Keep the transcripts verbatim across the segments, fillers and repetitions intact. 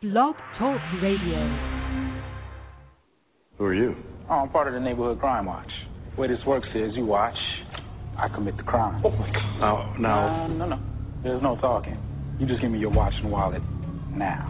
Blog Talk Radio. Who are you? Oh, I'm part of the Neighborhood Crime Watch. The way this works is you watch, I commit the crime. Oh, my God. Now, now. No, no, no. There's no talking. You just give me your watch and wallet now.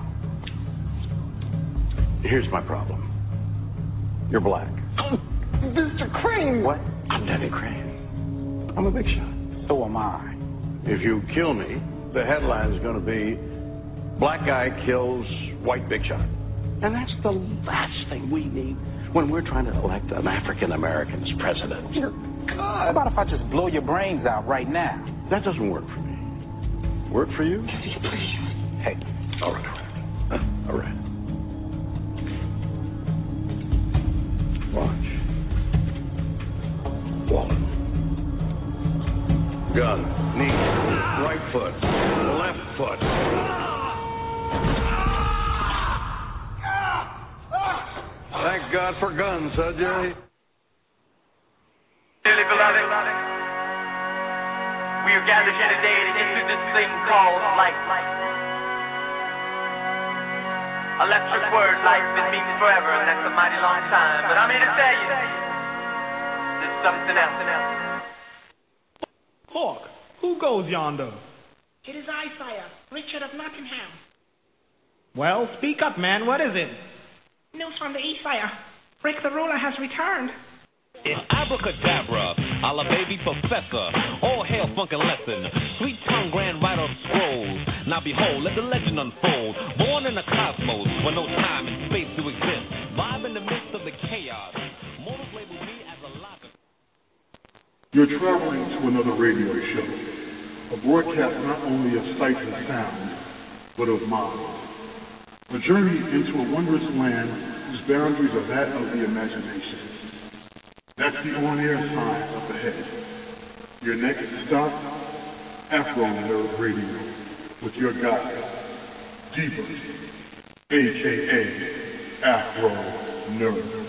Here's my problem. You're black. Oh, Mister Crane! What? I'm Denny Crane. I'm a big shot. So am I. If you kill me, the headline's going to be Black Guy Kills White Big Shot. And that's the last thing we need when we're trying to elect an African American as president. Dear God. How about if I just blow your brains out right now? That doesn't work for me. Work for you? Hey. All right, all right. Huh? All right. Watch. Wallet. Gun. Knee. Right foot. Left foot. Thank God for guns, huh, Jerry? Dearly beloved, we are gathered here today to get through this thing called life. Electric word, life, it means forever, and that's a mighty long time. But I'm here to tell you, there's something else. Hawk, who goes yonder? It is I, sire, Richard of Nottingham. Well, speak up, man. What is it? News from the east, sire. Rick the ruler has returned. It's abracadabra, a la baby professor. All hail funkin' lesson. Sweet tongue grand writer of scrolls. Now behold, let the legend unfold. Born in a cosmos where no time and space do exist. Vibe in the midst of the chaos. Mortals label me as a locker. You're traveling to another radio show. A broadcast not only of sight and sound, but of mind. A journey into a wondrous land whose boundaries are that of the imagination. That's the on-air sign up ahead. Your next stop, Afro Nerve Radio, with your guide, Diva, a k a. Afro Nerve.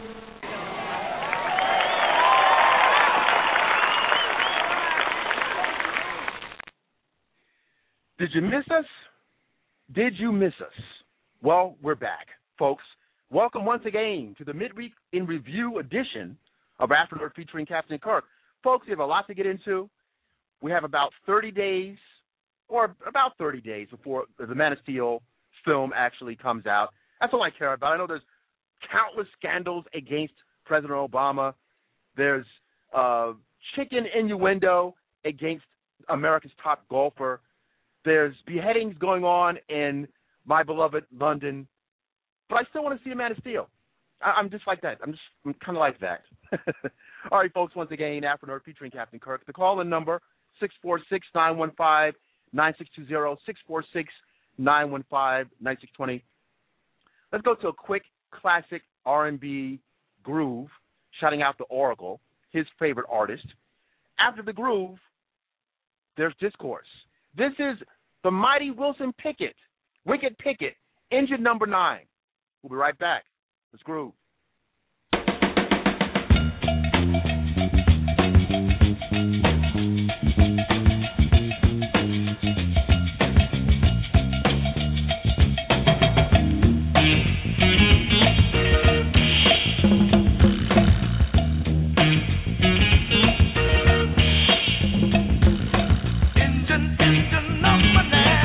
Did you miss us? Did you miss us? Well, we're back, folks. Welcome once again to the Midweek in Review edition of Afro Nerve featuring Captain Kirk. Folks, we have a lot to get into. We have about thirty days, or about thirty days before the Man of Steel film actually comes out. That's all I care about. I know there's countless scandals against President Obama. There's uh, chicken innuendo against America's top golfer. There's beheadings going on in my beloved London. But I still want to see a Man of Steel. I, I'm just like that. I'm just I'm kind of like that. All right, folks, once again, Afro Nerve featuring Captain Kirk. The call-in number, six four six, nine one five, nine six two zero, six four six, nine one five, nine six two zero. Let's go to a quick classic R and B groove, shouting out to Oracle, his favorite artist. After the groove, there's discourse. This is the mighty Wilson Pickett, Wicked Pickett, engine number nine. We'll be right back. Let's groove.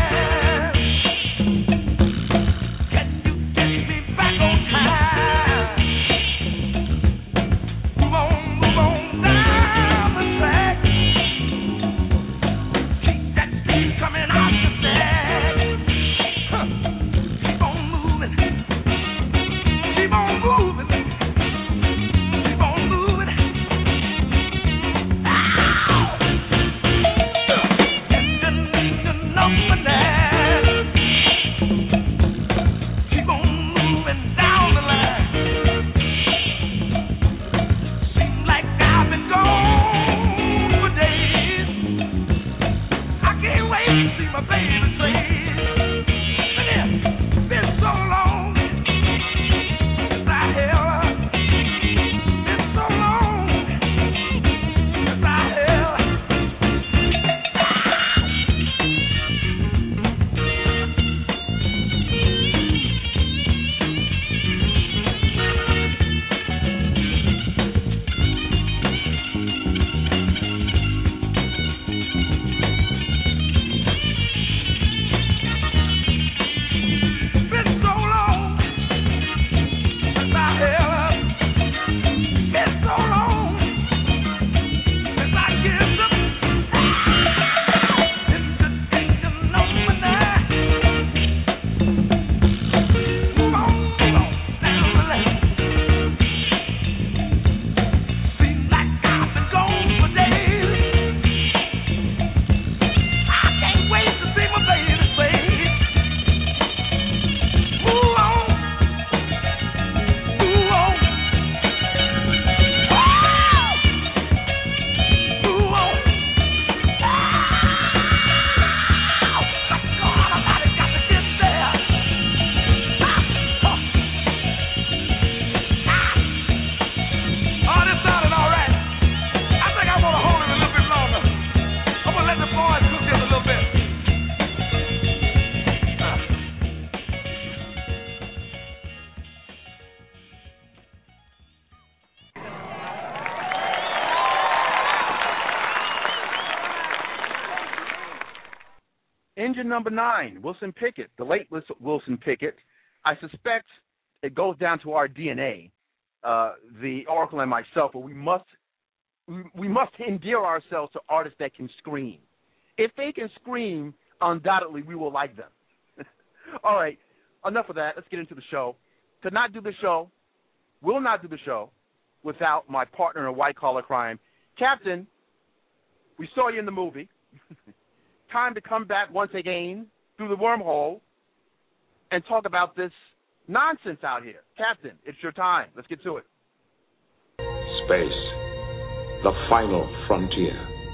Can you get me back on time? engine number nine, Wilson Pickett, the late Wilson Pickett. I suspect it goes down to our D N A, uh, the Oracle and myself, but we must we, we must endear ourselves to artists that can scream. If they can scream, undoubtedly we will like them. All right, enough of that. Let's get into the show. Could not do the show, will not do the show without my partner in white collar crime. Captain, we saw you in the movie. Time to come back once again through the wormhole and talk about this nonsense out here. Captain, it's your time. Let's get to it. Space, the final frontier.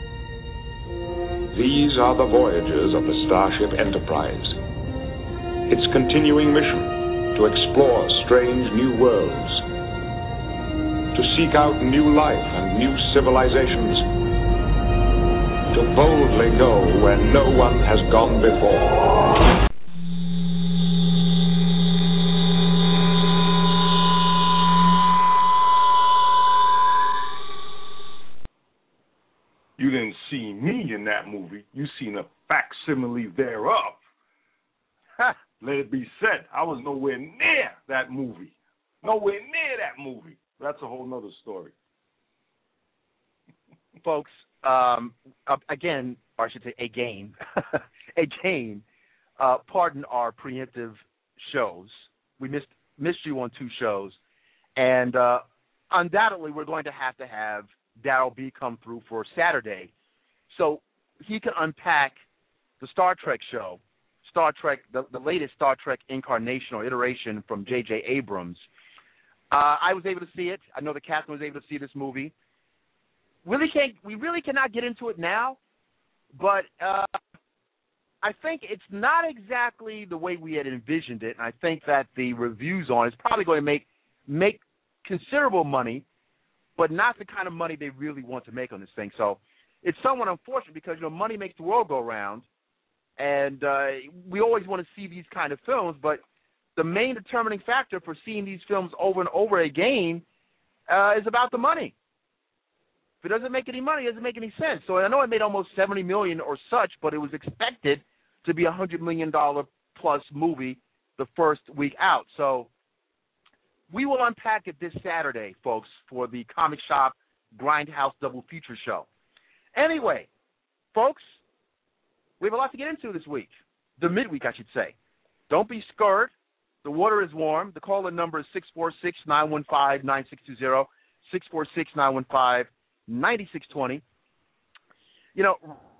These are the voyages of the Starship Enterprise. Its continuing mission to explore strange new worlds, to seek out new life and new civilizations, to boldly go where no one has gone before. You didn't see me in that movie. You seen a facsimile thereof. Let it be said, I was nowhere near that movie. Nowhere near that movie. That's a whole nother story. Folks, um, again, or I should say again, again, uh, pardon our preemptive shows. We missed, missed you on two shows. And uh, undoubtedly we're going to have to have Daryl B come through for Saturday so he can unpack the Star Trek show, Star Trek, the, the latest Star Trek incarnation or iteration from J J Abrams. Uh, I was able to see it. I know the captain was able to see this movie. Really can't, we really cannot get into it now, but uh, I think it's not exactly the way we had envisioned it, and I think that the reviews on it is probably going to make make considerable money, but not the kind of money they really want to make on this thing. So it's somewhat unfortunate because, you know, money makes the world go round, and uh, we always want to see these kind of films, but the main determining factor for seeing these films over and over again uh, is about the money. If it doesn't make any money, it doesn't make any sense. So I know it made almost seventy million dollars or such, but it was expected to be a one hundred million dollars plus movie the first week out. So we will unpack it this Saturday, folks, for the Comic Shop Grindhouse Double Feature Show. Anyway, folks, we have a lot to get into this week. The midweek, I should say. Don't be scared. The water is warm. The call-in number is six four six, nine one five, nine six two zero, six four six, nine one five, nine six two zero. You know,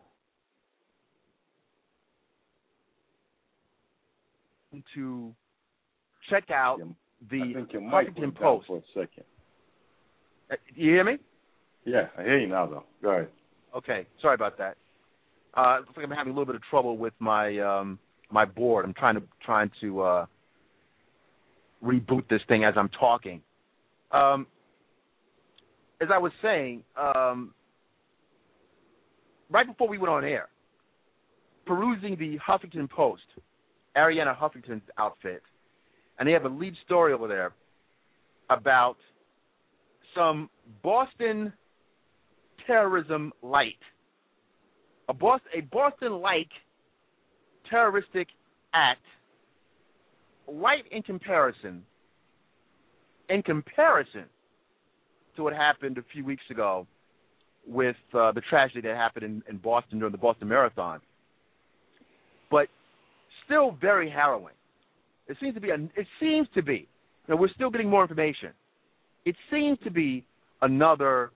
to check out the Huffington Post. For a second. Uh, you hear me? Yeah, I hear you now, though. Go ahead. Okay, sorry about that. Uh, looks like I'm having a little bit of trouble with my um, my board. I'm trying to trying to uh, reboot this thing as I'm talking. Um, as I was saying, um, right before we went on air, perusing the Huffington Post, Ariana Huffington's outfit, and they have a lead story over there about some Boston terrorism light, a Boston, a Boston-like terroristic act, light in comparison, in comparison to what happened a few weeks ago with uh, the tragedy that happened in, in Boston during the Boston Marathon, but still very harrowing. It seems to be, a, it seems to be, you know, we're still getting more information. It seems to be another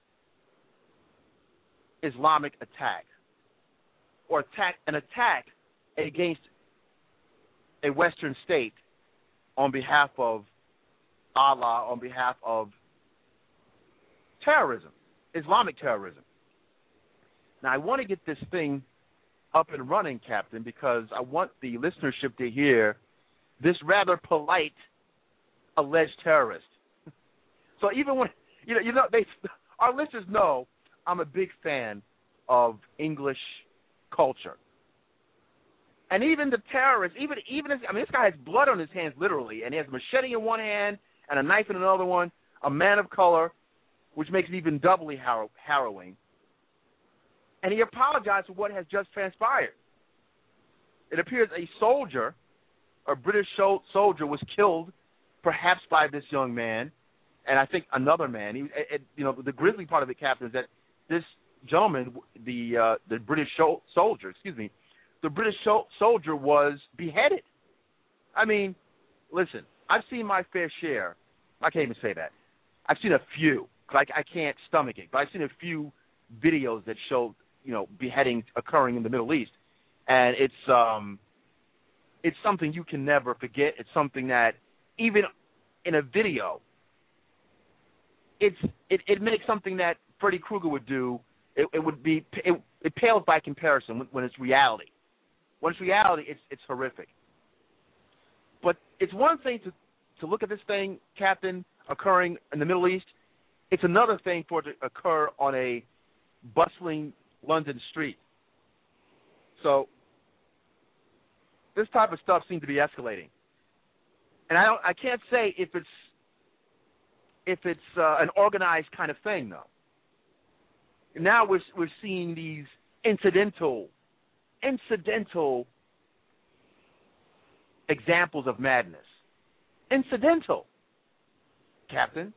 Islamic attack, or attack an attack against a Western state on behalf of Allah, on behalf of terrorism, Islamic terrorism. Now, I want to get this thing up and running, Captain, because I want the listenership to hear this rather polite alleged terrorist. So even when, you know, you know, they, our listeners know I'm a big fan of English culture. And even the terrorists, even, even if, I mean, this guy has blood on his hands, literally, and he has a machete in one hand and a knife in another one, a man of color, which makes it even doubly harrow, harrowing. And he apologized for what has just transpired. it appears a soldier, a British soldier, was killed, perhaps by this young man, and I think another man. He, it, you know, the grisly part of it, Captain, is that this gentleman, the uh, the British soldier, excuse me, the British soldier was beheaded. I mean, listen, I've seen my fair share. I can't even say that. I've seen a few. Like I can't stomach it, but I've seen a few videos that show, you know, beheadings occurring in the Middle East, and it's um, it's something you can never forget. It's something that even in a video, it's it, it makes something that Freddy Krueger would do. It, it would be it, it pales by comparison when, when it's reality. When it's reality, it's it's horrific. But it's one thing to to look at this thing, Captain, occurring in the Middle East. It's another thing for it to occur on a bustling London street. So this type of stuff seems to be escalating, and I don't. I can't say if it's if it's uh, an organized kind of thing, though. Now we're we're seeing these incidental, incidental examples of madness. Incidental, Captain.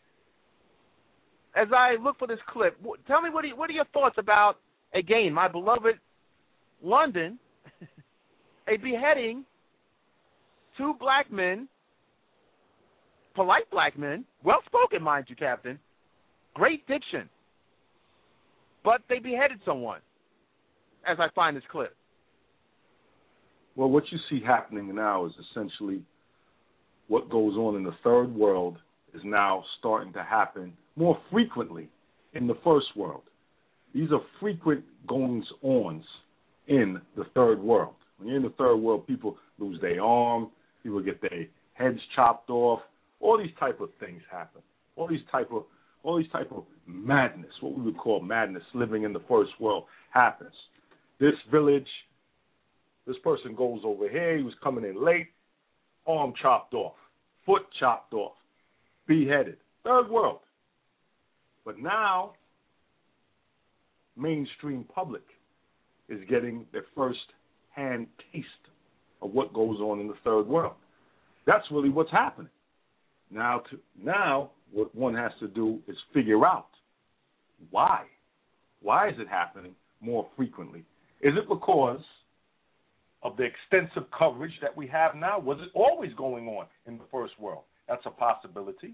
As I look for this clip, tell me what are, what are your thoughts about, again, my beloved London, a beheading, two black men, polite black men, well-spoken, mind you, Captain, great diction, but they beheaded someone, as I find this clip. Well, what you see happening now is essentially what goes on in the third world is now starting to happen more frequently in the first world. These are frequent goings-ons in the third world. When you're in the third world, people lose their arm, people get their heads chopped off. All these type of things happen. All these type of all these type of madness, what we would call madness, living in the first world happens. This village, this person goes over here. He was coming in late, arm chopped off, foot chopped off, beheaded. Third world. But now, mainstream public is getting their first-hand taste of what goes on in the third world. That's really what's happening. Now, to, now what one has to do is figure out why. Why is it happening more frequently? Is it because of the extensive coverage that we have now? Was it always going on in the first world? That's a possibility.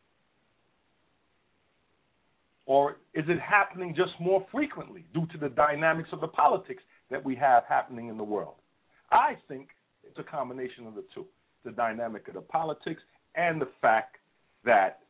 Or is it happening just more frequently due to the dynamics of the politics that we have happening in the world? I think it's a combination of the two, the dynamic of the politics and the fact that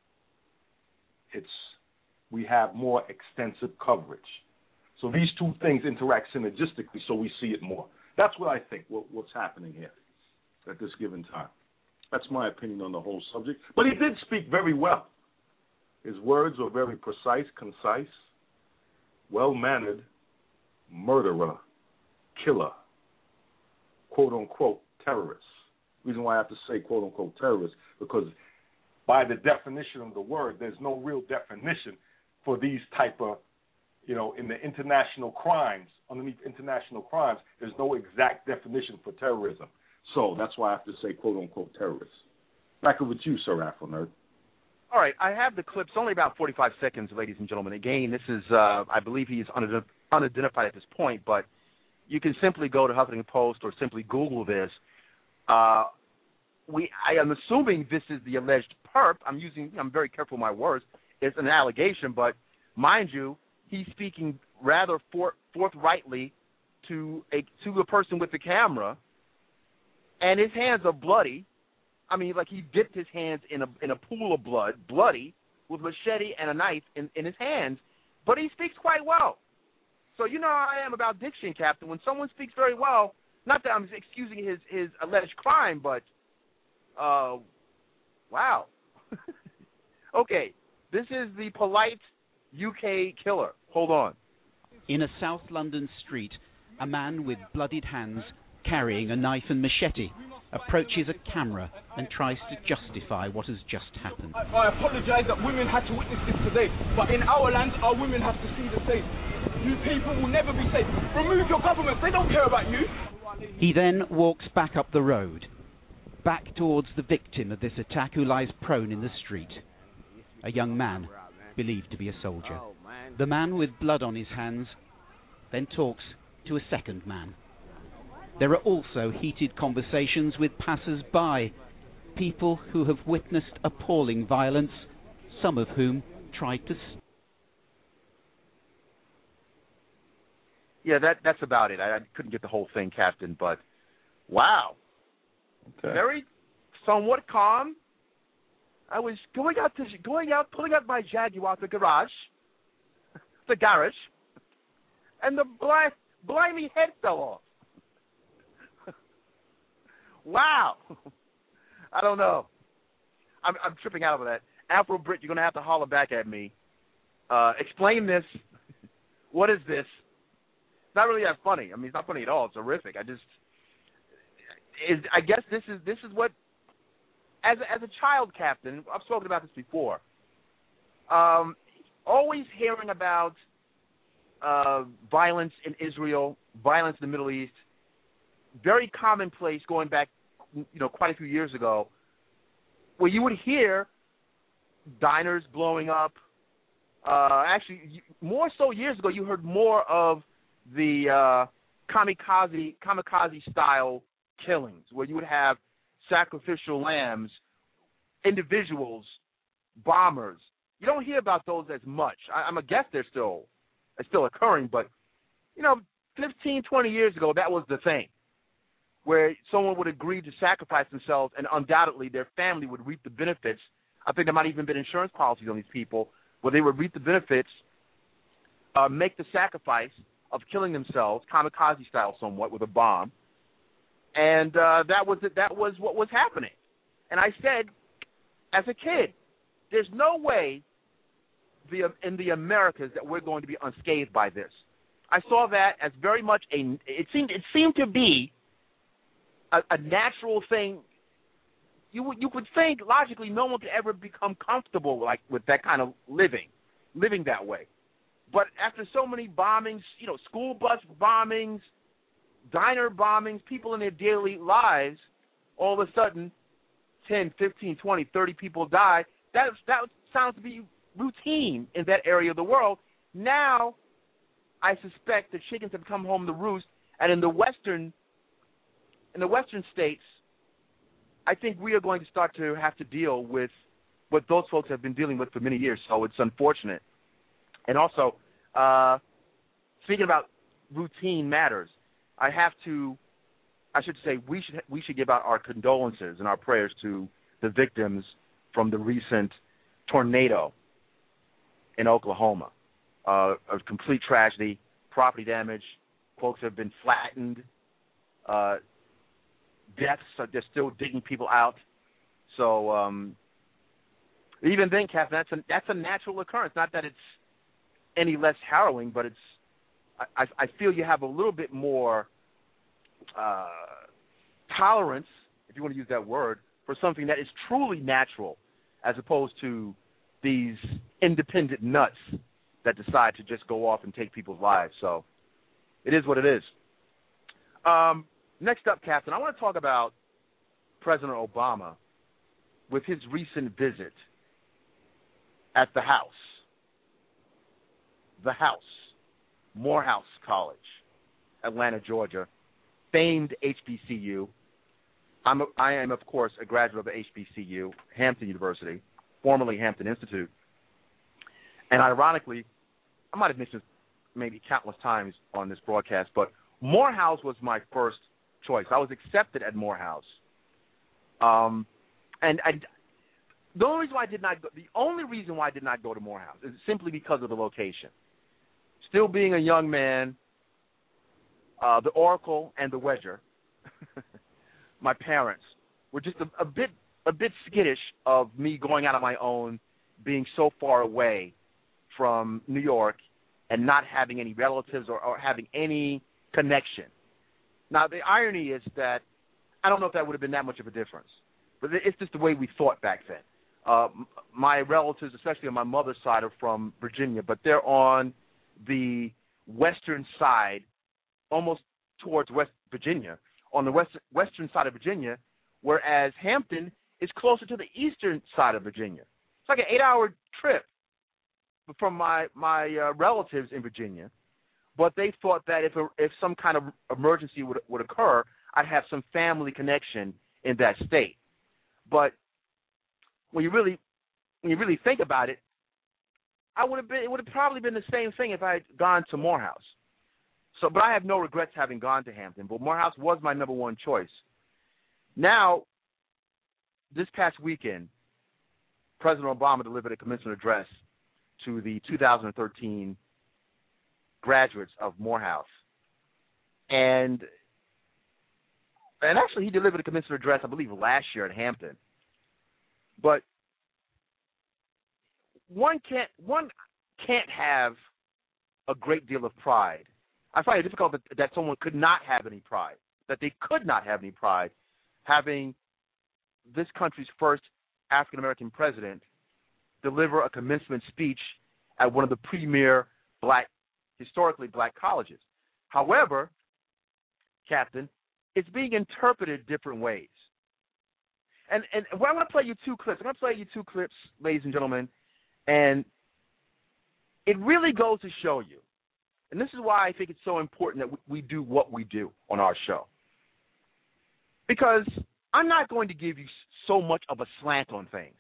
it's we have more extensive coverage. So these two things interact synergistically, so we see it more. That's what I think, what, what's happening here at this given time. That's my opinion on the whole subject. But he did speak very well. His words were very precise, concise, well-mannered, murderer, killer, quote-unquote terrorist. The reason why I have to say quote-unquote terrorist, because by the definition of the word, there's no real definition for these type of, you know, in the international crimes, underneath international crimes, there's no exact definition for terrorism. So that's why I have to say quote-unquote terrorist. Back over to you, Sir Afro Nerd. All right, I have the clips, only about forty-five seconds, ladies and gentlemen. Again, this is, uh, I believe he is unidentified at this point, but you can simply go to Huffington Post or simply Google this. Uh, we, I am assuming this is the alleged perp. I'm using, I'm very careful with my words. It's an allegation, but mind you, he's speaking rather for, forthrightly to a to a person with the camera, and his hands are bloody. I mean, like he dipped his hands in a in a pool of blood, bloody, with a machete and a knife in, in his hands, but he speaks quite well. So you know how I am about diction, Captain. When someone speaks very well, not that I'm excusing his, his alleged crime, but, uh, wow. Okay, this is the polite U K killer. Hold on. In a South London street, a man with bloodied hands carrying a knife and machete approaches a camera and tries to justify what has just happened. I, I apologise that women had to witness this today, but in our land, our women have to see the same. You people will never be safe. Remove your government, they don't care about you. He then walks back up the road, back towards the victim of this attack who lies prone in the street, a young man believed to be a soldier. The man with blood on his hands then talks to a second man. There are also heated conversations with passers-by, people who have witnessed appalling violence, some of whom tried to... St- yeah, that that's about it. I, I couldn't get the whole thing, Captain, but wow. Okay. Very somewhat calm. I was going out to going out, pulling out my Jaguar, the garage, the garage, and the blind, blimey head fell off. Wow. I don't know. I'm, I'm tripping out over that. Afro Brit, you're going to have to holler back at me. Uh, explain this. What is this? It's not really that funny. I mean, it's not funny at all. It's horrific. I just, is, I guess this is this is what, as a, as a child captain, I've spoken about this before. Um, always hearing about uh, violence in Israel, violence in the Middle East. Very commonplace going back, you know, quite a few years ago, where you would hear diners blowing up. Uh, actually, more so years ago, you heard more of the uh, kamikaze kamikaze style killings, where you would have sacrificial lambs, individuals, bombers. You don't hear about those as much. I, I'm a guess they're still they're still occurring, but you know, fifteen, twenty years ago, that was the thing, where someone would agree to sacrifice themselves, and undoubtedly their family would reap the benefits. I think there might have even been insurance policies on these people where they would reap the benefits, uh, make the sacrifice of killing themselves, kamikaze style somewhat, with a bomb. And uh, that was it. That was what was happening. And I said, as a kid, there's no way the, in the Americas that we're going to be unscathed by this. I saw that as very much a. It seemed. It seemed to be a, a natural thing. You would you would think logically no one could ever become comfortable like with that kind of living, living that way. But after so many bombings, you know, school bus bombings, diner bombings, people in their daily lives, all of a sudden, ten, fifteen, twenty, thirty people die. That that sounds to be routine in that area of the world. Now, I suspect the chickens have come home to roost, and in the western, in the western states, I think we are going to start to have to deal with what those folks have been dealing with for many years. So it's unfortunate. And also, uh, speaking about routine matters, I have to, I should say, we should we should give out our condolences and our prayers to the victims from the recent tornado in Oklahoma. Uh, a complete tragedy, property damage. Folks have been flattened. Uh, deaths, are, they're still digging people out. So um, even then, Captain, that's a, that's a natural occurrence. Not that it's any less harrowing, but it's. I, I feel you have a little bit more uh, tolerance, if you want to use that word, for something that is truly natural, as opposed to these independent nuts that decide to just go off and take people's lives. So it is what it is. Um, next up, Captain, I want to talk about President Obama with his recent visit at the House. The House. Morehouse College, Atlanta, Georgia, famed H B C U. I'm a, I am, of course, a graduate of the H B C U, Hampton University, formerly Hampton Institute. And ironically, I might have mentioned this maybe countless times on this broadcast, but Morehouse was my first choice. I was accepted at Morehouse. Um, and I, the only reason why I did not go, the only reason why I did not go to Morehouse is simply because of the location. Still being a young man, uh, the Oracle and the Wedger, my parents, were just a, a bit a bit skittish of me going out on my own, being so far away from New York and not having any relatives or, or having any connection. Now, the irony is that I don't know if that would have been that much of a difference, but it's just the way we thought back then. Uh, my relatives, especially on my mother's side, are from Virginia, but they're on the western side, almost towards West Virginia, on the west, western side of Virginia, whereas Hampton is closer to the eastern side of Virginia. It's like an eight-hour trip from my my uh, relatives in Virginia, but they thought that if a, if some kind of emergency would would occur, I'd have some family connection in that state. But when you really when you really think about it, I would have been it would have probably been the same thing if I had gone to Morehouse. So, but I have no regrets having gone to Hampton. But Morehouse was my number one choice. Now, this past weekend, President Obama delivered a commencement address to the two thousand thirteen graduates of Morehouse. And and actually he delivered a commencement address, I believe, last year at Hampton. But one can't one can't have a great deal of pride. I find it difficult that, that someone could not have any pride, that they could not have any pride having this country's first African-American president deliver a commencement speech at one of the premier black, historically black colleges. However, Captain, it's being interpreted different ways. And and well, I'm going to play you two clips. I'm going to play you two clips, ladies and gentlemen, and it really goes to show you, and this is why I think it's so important that we do what we do on our show. Because I'm not going to give you so much of a slant on things.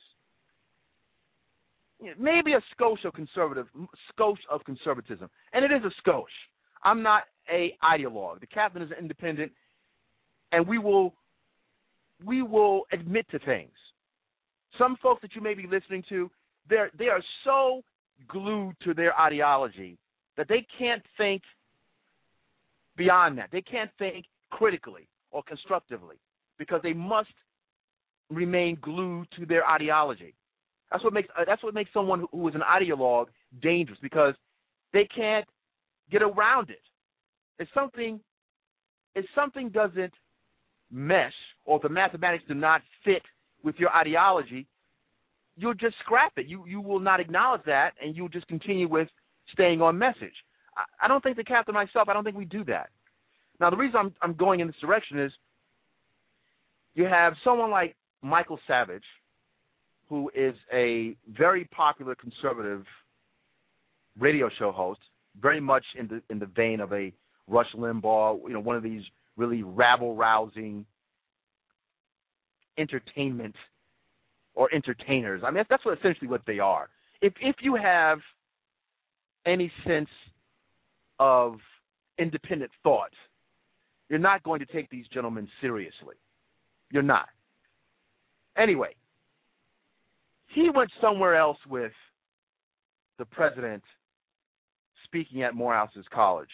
Maybe a skosh of conservative, skosh of conservatism, and it is a skosh. I'm not a ideologue. The captain is independent, and we will we will admit to things. Some folks that you may be listening to, they're they are so glued to their ideology that they can't think beyond that. They can't think critically or constructively because they must remain glued to their ideology. That's what makes uh, that's what makes someone who is an ideologue dangerous, because they can't get around it. If something if something doesn't mesh, or if the mathematics do not fit with your ideology, you'll just scrap it. You you will not acknowledge that, and you'll just continue with staying on message. I, I don't think the captain myself, I don't think we do that. Now, the reason I'm I'm going in this direction is you have someone like Michael Savage, who is a very popular conservative radio show host, very much in the in the vein of a Rush Limbaugh, you know, one of these really rabble-rousing entertainment or entertainers. I mean, that's, that's what essentially what they are. If if you have any sense of independent thought, you're not going to take these gentlemen seriously. You're not. Anyway, he went somewhere else with the president speaking at Morehouse's college.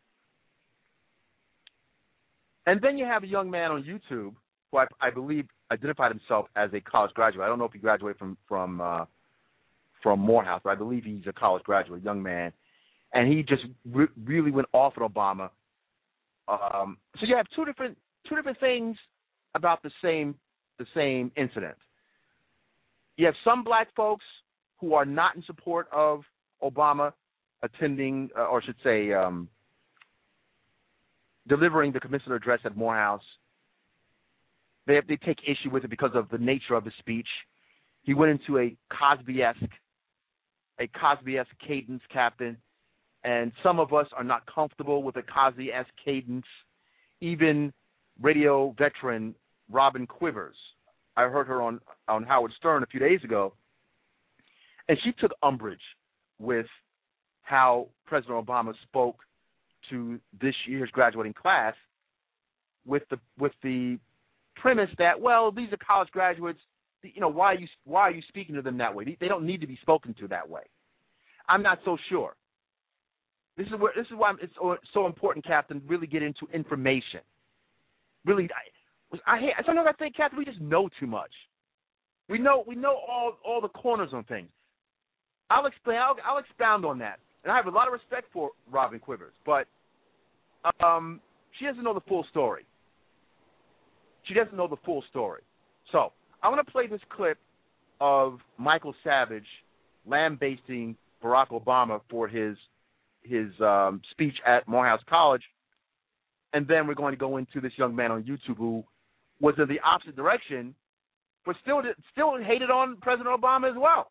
And then you have a young man on YouTube who I, I believe identified himself as a college graduate. I don't know if he graduated from from uh, from Morehouse, but I believe he's a college graduate, a young man. And he just re- really went off at Obama. Um, so you have two different two different things about the same the same incident. You have some black folks who are not in support of Obama attending, uh, or I should say, um, delivering the commencement address at Morehouse. They they take issue with it because of the nature of the speech. He went into a Cosby-esque, a Cosby-esque cadence, Captain, and some of us are not comfortable with a Cosby-esque cadence. Even radio veteran Robin Quivers, I heard her on, on Howard Stern a few days ago, and she took umbrage with how President Obama spoke to this year's graduating class, with the with the premise that, well, these are college graduates. You know, why are you why are you speaking to them that way? They don't need to be spoken to that way. I'm not so sure. This is where this is why it's so important, Captain. Really get into information. Really, I, I hate, sometimes I think, Captain, we just know too much. We know we know all all the corners on things. I'll explain. I'll, I'll expound on that. And I have a lot of respect for Robin Quivers, but um, she doesn't know the full story. She doesn't know the full story. So I want to play this clip of Michael Savage lambasting Barack Obama for his his um, speech at Morehouse College. and then we're going to go into this young man on YouTube who was in the opposite direction, but still still hated on President Obama as well.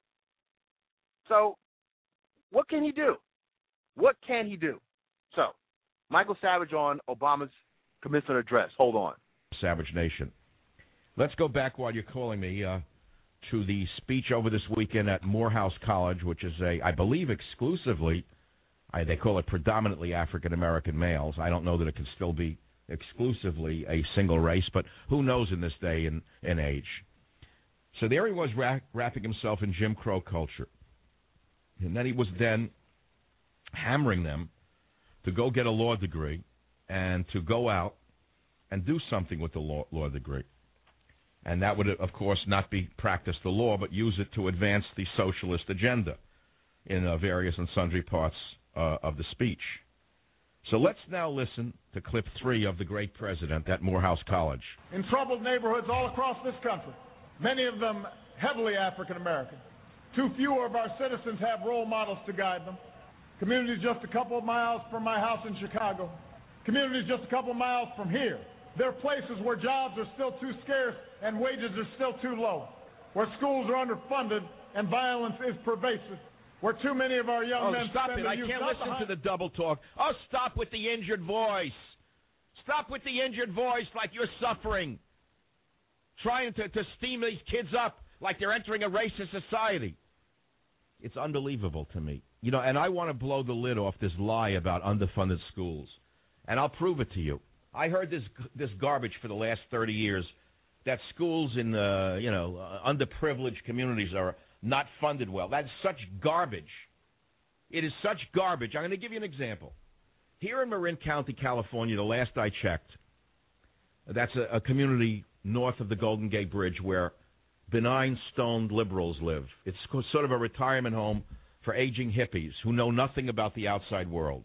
So what can he do? What can he do? So, Michael Savage on Obama's commencement address. Hold on. Savage Nation. Let's go back while you're calling me uh, to the speech over this weekend at Morehouse College, which is a, I believe, exclusively, I, they call it predominantly African-American males. I don't know that it can still be exclusively a single race, but who knows in this day and, and age. So there he was ra- wrapping himself in Jim Crow culture. And then he was then hammering them to go get a law degree and to go out and do something with the law, law degree. And that would, of course, not be practice the law, but use it to advance the socialist agenda in uh, various and sundry parts uh, of the speech. So let's now listen to clip three of the great president at Morehouse College. In troubled neighborhoods all across this country, many of them heavily African American, too few of our citizens have role models to guide them. Communities just a couple of miles from my house in Chicago. Communities just a couple of miles from here. There are places where jobs are still too scarce and wages are still too low, where schools are underfunded and violence is pervasive, where too many of our young oh, men stop spend it. their I youth can't not listen behind- to the double talk. Oh, stop with the injured voice. Stop with the injured voice like you're suffering. Trying to, to steam these kids up like they're entering a racist society. It's unbelievable to me. You know, and I want to blow the lid off this lie about underfunded schools. And I'll prove it to you. I heard this this garbage for the last thirty years that schools in, uh, you know, uh, underprivileged communities are not funded well. That's such garbage. It is such garbage. I'm going to give you an example. Here in Marin County, California, the last I checked, that's a, a community north of the Golden Gate Bridge where benign stoned liberals live. It's sort of a retirement home for aging hippies who know nothing about the outside world.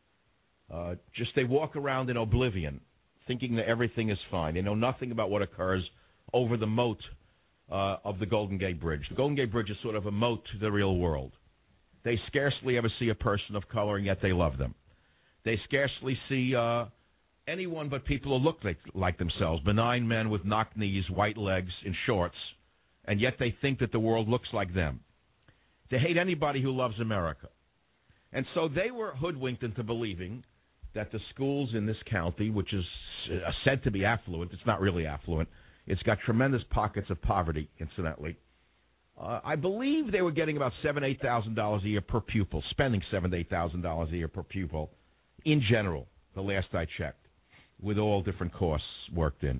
Uh, just they walk around in oblivion, thinking that everything is fine. They know nothing about what occurs over the moat uh, of the Golden Gate Bridge. The Golden Gate Bridge is sort of a moat to the real world. They scarcely ever see a person of color, and yet they love them. They scarcely see uh, anyone but people who look like, like themselves, benign men with knock knees, white legs, in shorts, and yet they think that the world looks like them. They hate anybody who loves America. And so they were hoodwinked into believing that the schools in this county, which is uh, said to be affluent, it's not really affluent, it's got tremendous pockets of poverty, incidentally. Uh, I believe they were getting about seven thousand dollars, eight thousand dollars a year per pupil, spending seven thousand dollars, eight thousand dollars a year per pupil in general, the last I checked, with all different costs worked in.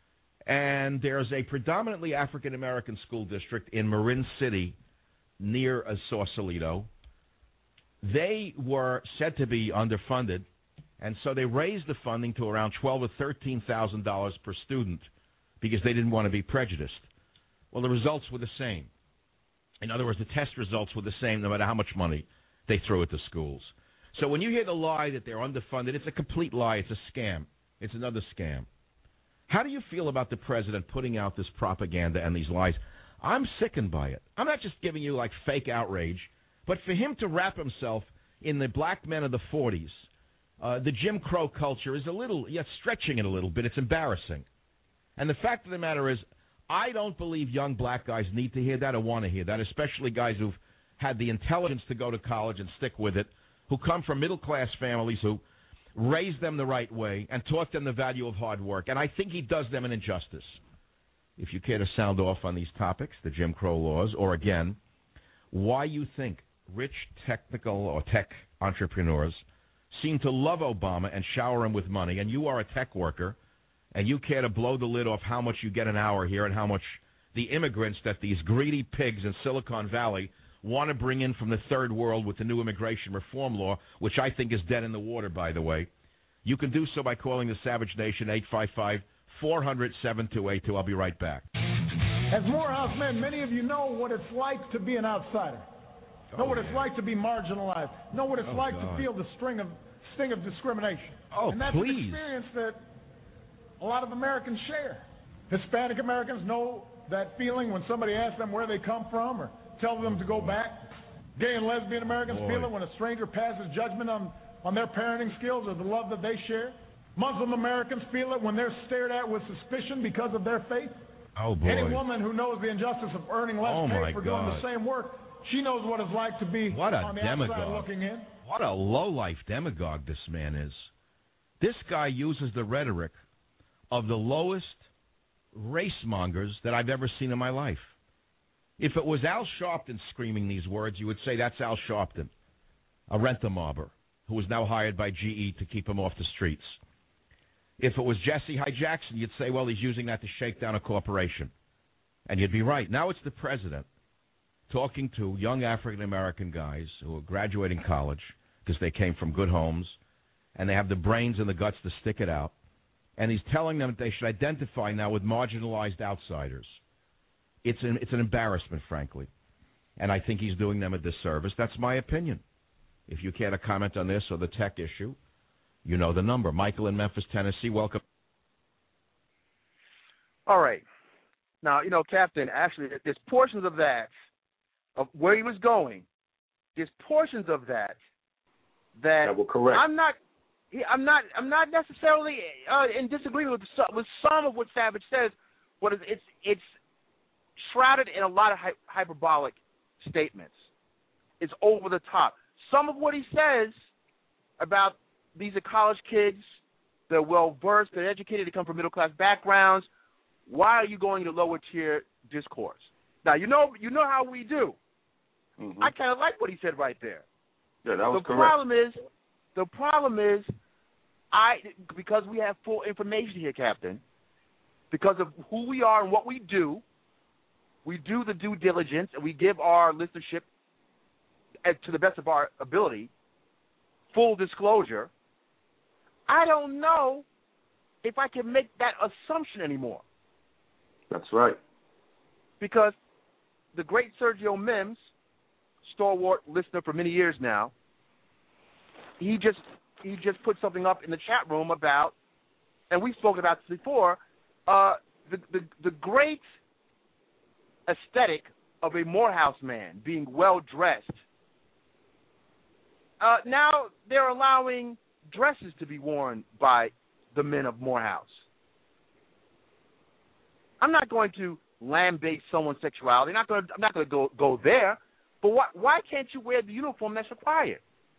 And there's a predominantly African-American school district in Marin City near uh, Sausalito. They were said to be underfunded, and so they raised the funding to around twelve thousand or thirteen thousand dollars per student because they didn't want to be prejudiced. Well, the results were the same. In other words, the test results were the same no matter how much money they threw at the schools. So when you hear the lie that they're underfunded, it's a complete lie. It's a scam. It's another scam. How do you feel about the president putting out this propaganda and these lies? I'm sickened by it. I'm not just giving you like fake outrage, but for him to wrap himself in the black men of the forties, uh, the Jim Crow culture is a little, yeah, stretching it a little bit. It's embarrassing. And the fact of the matter is, I don't believe young black guys need to hear that or want to hear that, especially guys who've had the intelligence to go to college and stick with it, who come from middle-class families, who raised them the right way and taught them the value of hard work. And I think he does them an injustice. If you care to sound off on these topics, the Jim Crow laws, or again, why you think rich technical or tech entrepreneurs seem to love Obama and shower him with money, and you are a tech worker, and you care to blow the lid off how much you get an hour here and how much the immigrants that these greedy pigs in Silicon Valley want to bring in from the third world with the new immigration reform law, which I think is dead in the water, by the way. You can do so by calling the Savage Nation, eight five five, four hundred, seven two eight two. I'll be right back. As Morehouse men, many of you know what it's like to be an outsider. Oh, know what yeah. it's like to be marginalized. Know what it's oh, like God. to feel the string of, sting of discrimination. Oh, and that's please. an experience that a lot of Americans share. Hispanic Americans know that feeling when somebody asks them where they come from or tells them to go back. Gay and lesbian Americans Boy. feel it when a stranger passes judgment on, on their parenting skills or the love that they share. Muslim Americans feel it when they're stared at with suspicion because of their faith. Oh, boy. Any woman who knows the injustice of earning less oh pay for God. doing the same work, she knows what it's like to be what a on the demagogue. outside looking in. What a low-life demagogue this man is. This guy uses the rhetoric of the lowest race mongers that I've ever seen in my life. If it was Al Sharpton screaming these words, you would say that's Al Sharpton, a rent-a-mobber, who is now hired by G E to keep him off the streets. If it was Jesse Hyde Jackson, you'd say, well, he's using that to shake down a corporation. And you'd be right. Now it's the president talking to young African-American guys who are graduating college because they came from good homes, and they have the brains and the guts to stick it out. And he's telling them that they should identify now with marginalized outsiders. It's an, it's an embarrassment, frankly. And I think he's doing them a disservice. That's my opinion. If you care to comment on this or the tech issue, you know the number. Michael in Memphis, Tennessee, welcome. All right. Now, you know, Captain, actually, there's portions of that, of where he was going, there's portions of that that, that were correct. I'm not I'm not I'm not necessarily uh, in disagreement with some, with some of what Savage says. What is it's it's shrouded in a lot of hy- hyperbolic statements. It's over the top. Some of what he says about these are college kids, they're well versed, they're educated, they come from middle class backgrounds. Why are you going to lower tier discourse? Now you know you know how we do. Mm-hmm. I kind of like what he said right there. Yeah, that was the correct. problem is the problem is I because we have full information here, Captain. Because of who we are and what we do, we do the due diligence and we give our listenership, to the best of our ability, full disclosure. I don't know if I can make that assumption anymore. That's right. Because the great Sergio Mims, stalwart listener for many years now, he just he just put something up in the chat room about, and we've spoken about this before, uh, the, the the great aesthetic of a Morehouse man being well dressed. Uh, now they're allowing dresses to be worn by the men of Morehouse. I'm not going to lambaste someone's sexuality. I'm not going to, I'm not going to go go there. But why, why can't you wear the uniform that's required?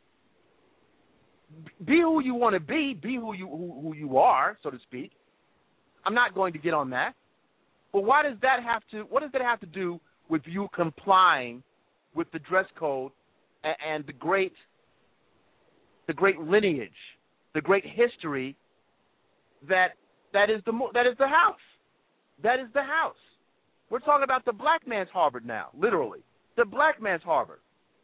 Be who you want to be. Be who you who, who you are, so to speak. I'm not going to get on that. But why does that have to? What does that have to do with you complying with the dress code and, and the great, the great lineage, the great history that that is the that is the house, that is the house. We're talking about the black man's Harvard now, literally. The black man's Harvard.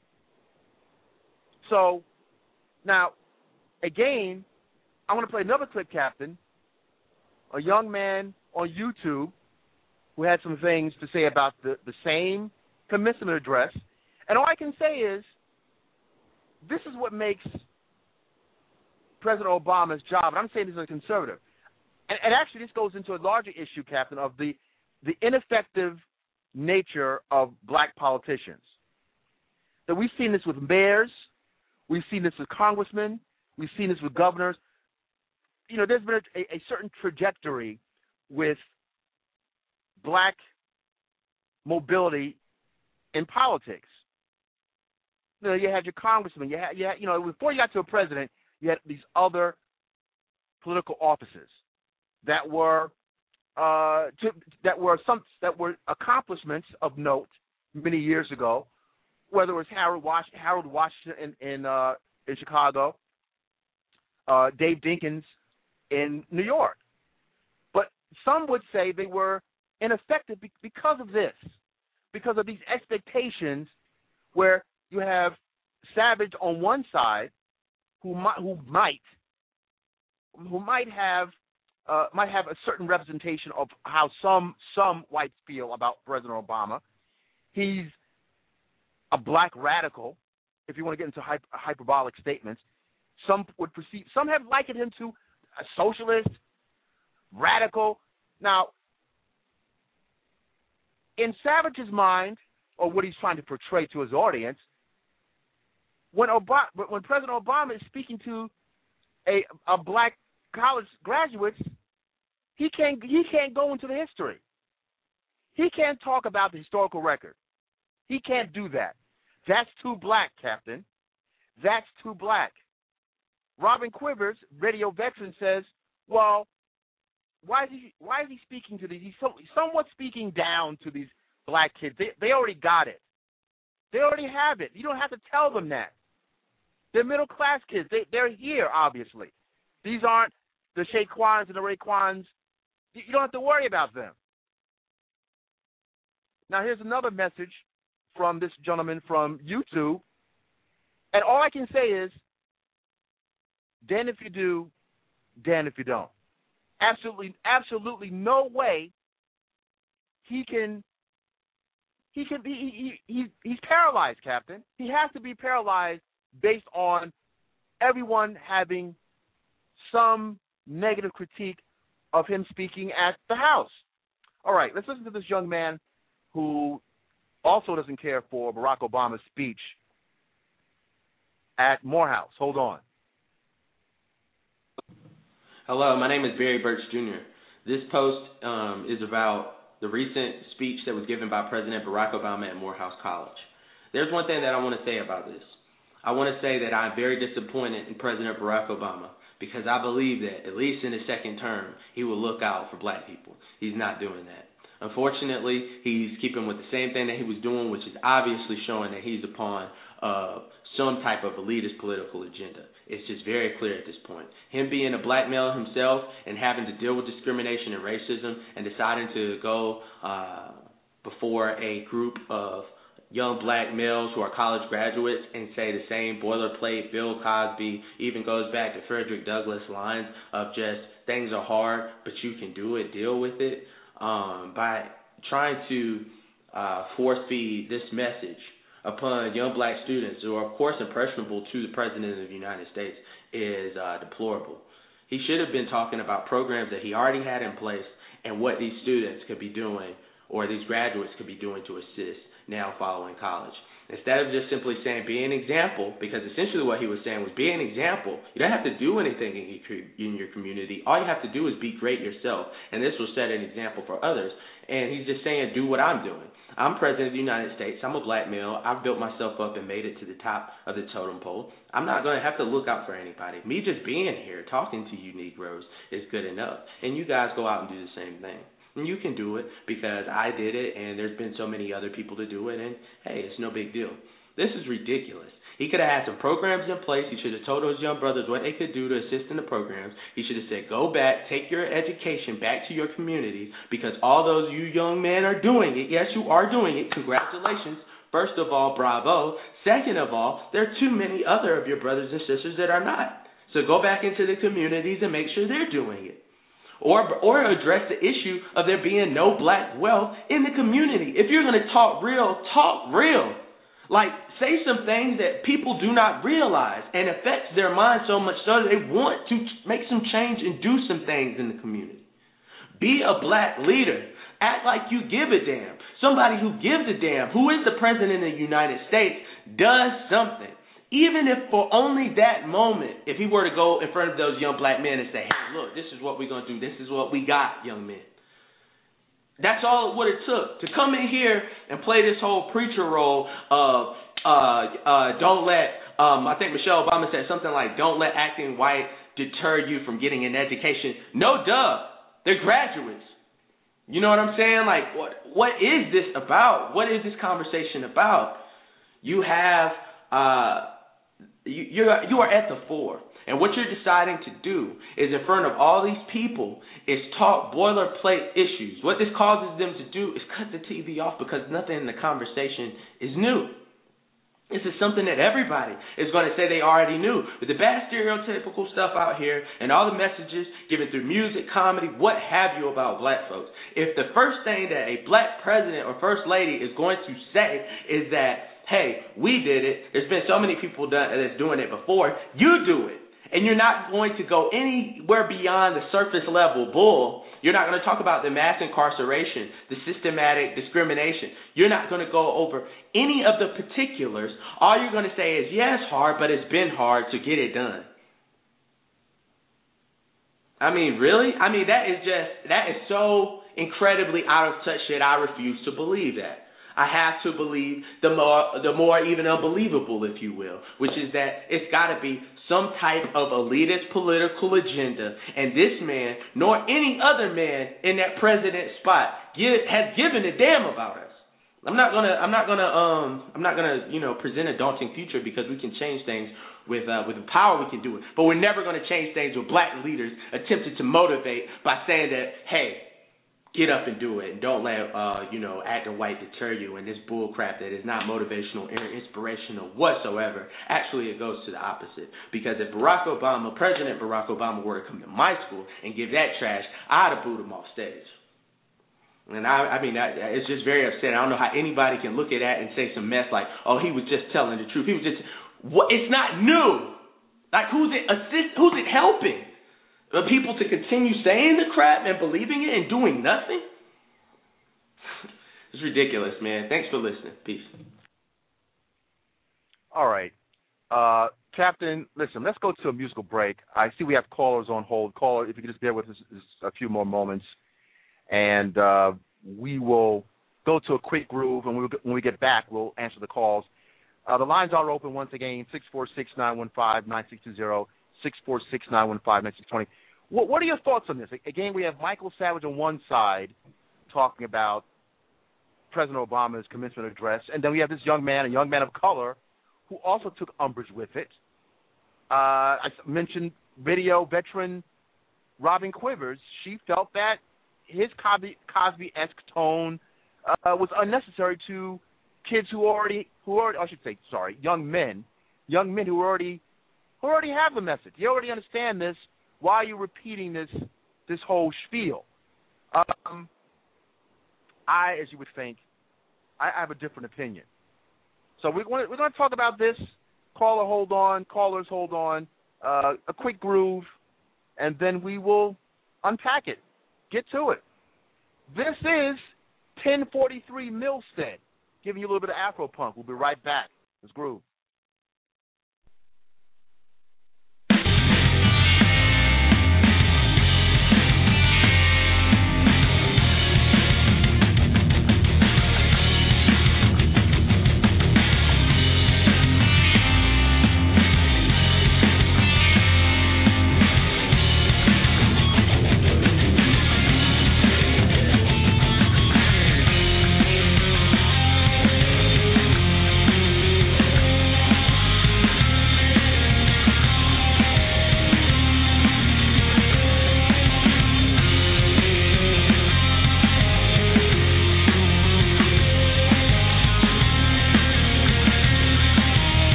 So, now, again, I want to play another clip, Captain. A young man on YouTube who had some things to say about the, the same commencement address. And all I can say is, this is what makes President Obama's job, and I'm saying this as a conservative. And, and actually, this goes into a larger issue, Captain, of the, the ineffective nature of black politicians. That we've seen this with mayors, we've seen this with congressmen, we've seen this with governors. You know, there's been a, a certain trajectory with black mobility in politics. You know, you had your congressmen, you had, you had, you know, before you got to a president, you had these other political offices that were Uh, to, that were some that were accomplishments of note many years ago, whether it was Harold Wash, Harold Washington in in, uh, in Chicago, uh, Dave Dinkins in New York, but some would say they were ineffective be- because of this, because of these expectations, where you have Savage on one side, who might who might who might have. Uh, might have a certain representation of how some some whites feel about President Obama. He's a black radical, if you want to get into hyper, hyperbolic statements. Some would perceive, some have likened him to a socialist, radical. Now, in Savage's mind, or what he's trying to portray to his audience, when Obama, when President Obama is speaking to a a black college graduates, he can't he can't go into the history. He can't talk about the historical record. He can't do that. That's too black, Captain. That's too black. Robin Quivers, radio veteran, says, well, why is he why is he speaking to these? He's so, somewhat speaking down to these black kids. They they already got it. They already have it. You don't have to tell them that. They're middle class kids. They they're here, obviously. These aren't the Shaquans and the Raekwons. You don't have to worry about them. Now here's another message from this gentleman from YouTube. And all I can say is, damn if you do, damn if you don't. Absolutely, absolutely no way he can, he can be, he, he, he, he's paralyzed, Captain. He has to be paralyzed based on everyone having some negative critique of him speaking at the House. All right, let's listen to this young man who also doesn't care for Barack Obama's speech at Morehouse. Hold on. Hello, my name is Barry Birch Junior This post um, is about the recent speech that was given by President Barack Obama at Morehouse College. There's one thing that I want to say about this. I want to say that I'm very disappointed in President Barack Obama because I believe that, at least in his second term, he will look out for black people. He's not doing that. Unfortunately, he's keeping with the same thing that he was doing, which is obviously showing that he's upon uh, some type of elitist political agenda. It's just very clear at this point. Him being a black male himself and having to deal with discrimination and racism and deciding to go uh, before a group of young black males who are college graduates and say the same boilerplate Bill Cosby, even goes back to Frederick Douglass lines of just things are hard, but you can do it, deal with it. Um, by trying to uh, force feed this message upon young black students who are, of course, impressionable to the President of the United States is uh, deplorable. He should have been talking about programs that he already had in place and what these students could be doing or these graduates could be doing to assist now following college. Instead of just simply saying, be an example, because essentially what he was saying was, be an example. You don't have to do anything in your, in your community. All you have to do is be great yourself, and this will set an example for others. And he's just saying, do what I'm doing. I'm President of the United States. I'm a black male. I've built myself up and made it to the top of the totem pole. I'm not going to have to look out for anybody. Me just being here, talking to you Negroes, is good enough. And you guys go out and do the same thing. And you can do it because I did it and there's been so many other people to do it, and hey, it's no big deal. This is ridiculous. He could have had some programs in place. He should have told those young brothers what they could do to assist in the programs. He should have said, go back, take your education back to your communities because all those you young men are doing it. Yes, you are doing it. Congratulations. First of all, bravo. Second of all, there are too many other of your brothers and sisters that are not. So go back into the communities and make sure they're doing it. Or or address the issue of there being no black wealth in the community. If you're going to talk real, talk real. Like, say some things that people do not realize and affects their mind so much so that they want to make some change and do some things in the community. Be a black leader. Act like you give a damn. Somebody who gives a damn, who is the President of the United States, does something. Even if for only that moment, if he were to go in front of those young black men and say, hey, look, this is what we're going to do. This is what we got, young men. That's all what it took. To come in here and play this whole preacher role of uh, uh, don't let, um, I think Michelle Obama said something like, don't let acting white deter you from getting an education. No, duh. They're graduates. You know what I'm saying? Like, what what is this about? What is this conversation about? You have... Uh, You, you're, you are at the fore, and what you're deciding to do is in front of all these people is talk boilerplate issues. What this causes them to do is cut the T V off because nothing in the conversation is new. This is something that everybody is going to say they already knew. But the bad stereotypical stuff out here and all the messages given through music, comedy, what have you about black folks, if the first thing that a black president or first lady is going to say is that, hey, we did it, there's been so many people done, that's doing it before, you do it. And you're not going to go anywhere beyond the surface level bull. You're not going to talk about the mass incarceration, the systematic discrimination. You're not going to go over any of the particulars. All you're going to say is, yeah, it's hard, but it's been hard to get it done. I mean, really? I mean, that is just, that is so incredibly out of touch that I refuse to believe that. I have to believe the more, the more even unbelievable, if you will, which is that it's got to be some type of elitist political agenda, and this man, nor any other man in that president spot, give, has given a damn about us. I'm not gonna, I'm not gonna, um, I'm not gonna, you know, present a daunting future because we can change things with, uh, with the power we can do it, but we're never gonna change things with black leaders attempting to motivate by saying that, hey, get up and do it, and don't let, uh, you know, acting white deter you, and this bull crap that is not motivational or inspirational whatsoever. Actually, it goes to the opposite. Because if Barack Obama, President Barack Obama, were to come to my school and give that trash, I'd have booed him off stage. And I, I mean, that, it's just very upsetting. I don't know how anybody can look at that and say some mess like, oh, he was just telling the truth. He was just, what? It's not new. Like, who's it assist? Who's it helping? The people to continue saying the crap and believing it and doing nothing? It's ridiculous, man. Thanks for listening. Peace. All right. Uh, Captain, listen, let's go to a musical break. I see we have callers on hold. Caller, if you could just bear with us a few more moments. And uh, we will go to a quick groove, and when we get back, we'll answer the calls. Uh, the lines are open once again, six four six, nine one five, nine six two zero. six four six, nine one five, nine six two zero. What, what are your thoughts on this? Again, we have Michael Savage on one side talking about President Obama's commencement address, and then we have this young man, a young man of color, who also took umbrage with it. Uh, I mentioned video veteran Robin Quivers. She felt that his Cosby, Cosby-esque tone uh, was unnecessary to kids who already, who already, I should say, sorry, young men, young men who already who already have the message. You already understand this. Why are you repeating this this whole spiel? Um, I, as you would think, I, I have a different opinion. So we're going to, we're going to talk about this. Caller, hold on. Callers, hold on. Uh, a quick groove, and then we will unpack it. Get to it. This is ten forty-three Milstead, giving you a little bit of Afro-punk. We'll be right back. Let's groove.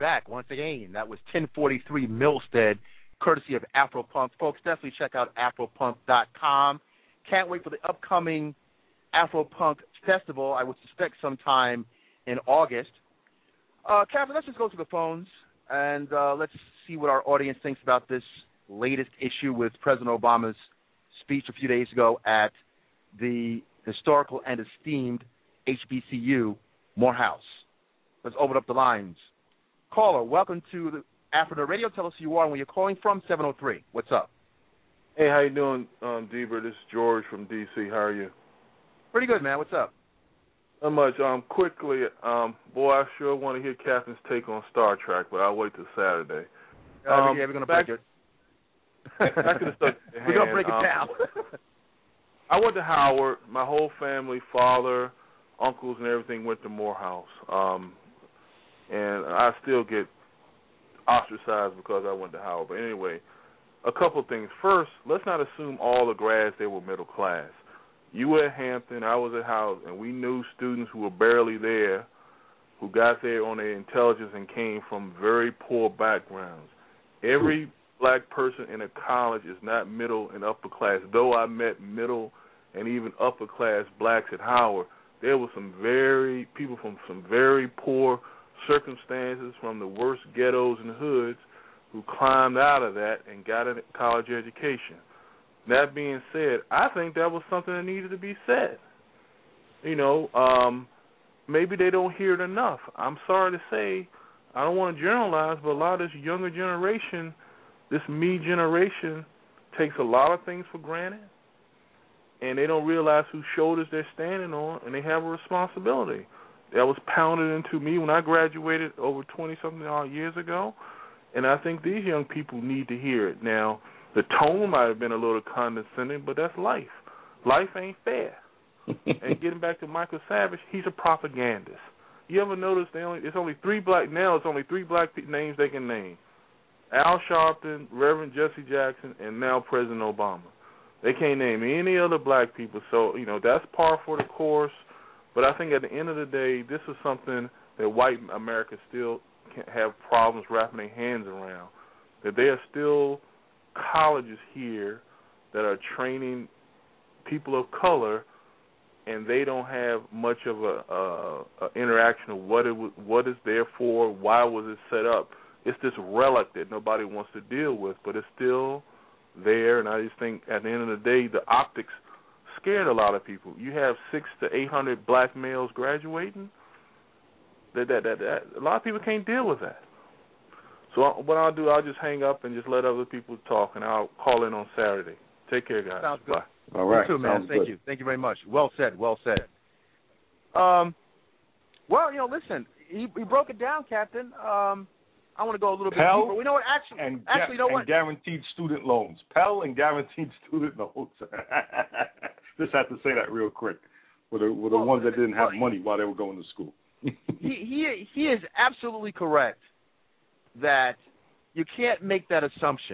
back once again. That was ten forty-three Milstead, courtesy of Afropunk. Folks, definitely check out afropunk dot com. Can't wait for the upcoming Afropunk Festival, I would suspect sometime in August. Uh, Captain, let's just go to the phones, and uh, let's see what our audience thinks about this latest issue with President Obama's speech a few days ago at the historical and esteemed H B C U, Morehouse. Let's open up the lines. Caller, welcome to the Afternoon Radio. Tell us who you are and where you're calling from. seven oh three. What's up? Hey, how you doing, um, Deaver? This is George from D C. How are you? Pretty good, man. What's up? Not much. Um, quickly, um, boy, I sure want to hear Captain's take on Star Trek, but I'll wait till Saturday. Uh, um, yeah, we're gonna back, break it. back to the stuff. We're gonna break it um, down. I went to Howard. My whole family, father, uncles, and everything went to Morehouse. Um, and I still get ostracized because I went to Howard. But anyway, a couple things. First, let's not assume all the grads there were middle class. You were at Hampton, I was at Howard, and we knew students who were barely there, who got there on their intelligence and came from very poor backgrounds. Every black person in a college is not middle and upper class. Though I met middle and even upper class blacks at Howard, there were some very people from some very poor circumstances, from the worst ghettos and hoods, who climbed out of that and got a college education. That being said, I think that was something that needed to be said. You know, um, maybe they don't hear it enough. I'm sorry to say, I don't want to generalize, but a lot of this younger generation, this me generation, takes a lot of things for granted, and they don't realize whose shoulders they're standing on, and they have a responsibility. That was pounded into me when I graduated over twenty-something odd years ago, and I think these young people need to hear it. Now, the tone might have been a little condescending, but that's life. Life ain't fair. And getting back to Michael Savage, he's a propagandist. You ever notice they only it's only three black now it's only three black pe- names they can name: Al Sharpton, Reverend Jesse Jackson, and now President Obama. They can't name any other black people. So you know that's par for the course. But I think at the end of the day, this is something that white America still can have problems wrapping their hands around. That there are still colleges here that are training people of color, and they don't have much of a, a, a interaction of what it was, what it's there for, why was it set up. It's this relic that nobody wants to deal with, but it's still there. And I just think at the end of the day, the optics scared a lot of people. You have six to eight hundred black males graduating. That that that, that a lot of people can't deal with that. So what I'll do, I'll just hang up and just let other people talk, and I'll call in on Saturday. Take care, guys. Sounds good. Bye. All right. You too, man. Sounds Thank good. you. Thank you very much. Well said. Well said. Um, well, you know, listen, he, he broke it down, Captain. Um, I want to go a little bit Pell deeper. We know what actually, and, actually, you know and what? guaranteed student loans. Pell and guaranteed student loans. Just had to say that real quick. With the, with the well, ones that didn't have well, money while they were going to school. he he he is absolutely correct that you can't make that assumption.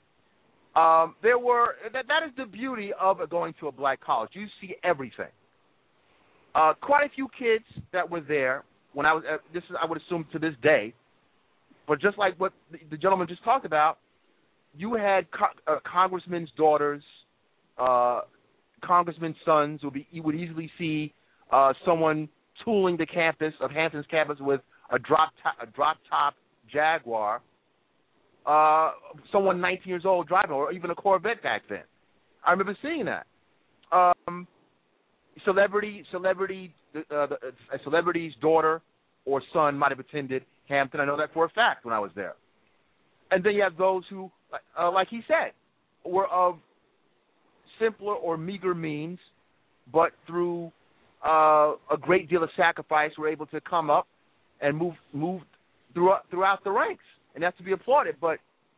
Um, there were that that is the beauty of going to a black college. You see everything. Uh, quite a few kids that were there when I was. Uh, this is I would assume to this day, but just like what the, the gentleman just talked about, you had co- uh, congressmen's daughters, uh, congressmen's sons. Would be you would easily see uh, someone tooling the campus of Hampton's campus with a drop top, a drop top Jaguar. Uh, someone nineteen years old driving, or even a Corvette back then. I remember seeing that. Um, celebrity, celebrity, uh, the, a celebrity's daughter or son might have attended Hampton. I know that for a fact when I was there. And then you have those who, uh, like he said, were of simpler or meager means, but through uh, a great deal of sacrifice were able to come up and move move throughout, throughout the ranks. And that's to be applauded. But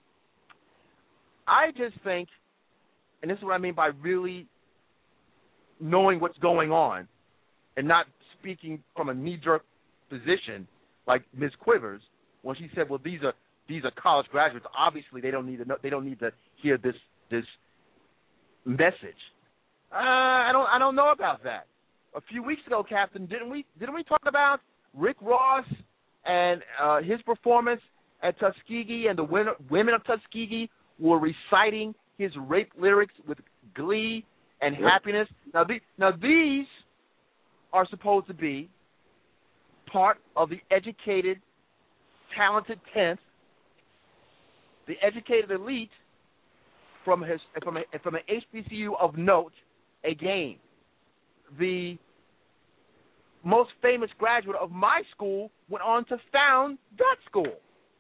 I just think, and this is what I mean by really knowing what's going on and not speaking from a knee-jerk position like Miz Quivers when she said, "Well, these are these are college graduates. Obviously, they don't need to know, they don't need to hear this this message." Uh, I don't I don't know about that. A few weeks ago, Captain, didn't we didn't we talk about Rick Ross and uh, his performance at Tuskegee and the women, women of Tuskegee were reciting his rape lyrics with glee and yep. happiness. Now, the, now these are supposed to be part of the educated, talented tenth, the educated elite from his from a, from an H B C U of note, again, the most famous graduate of my school went on to found that school.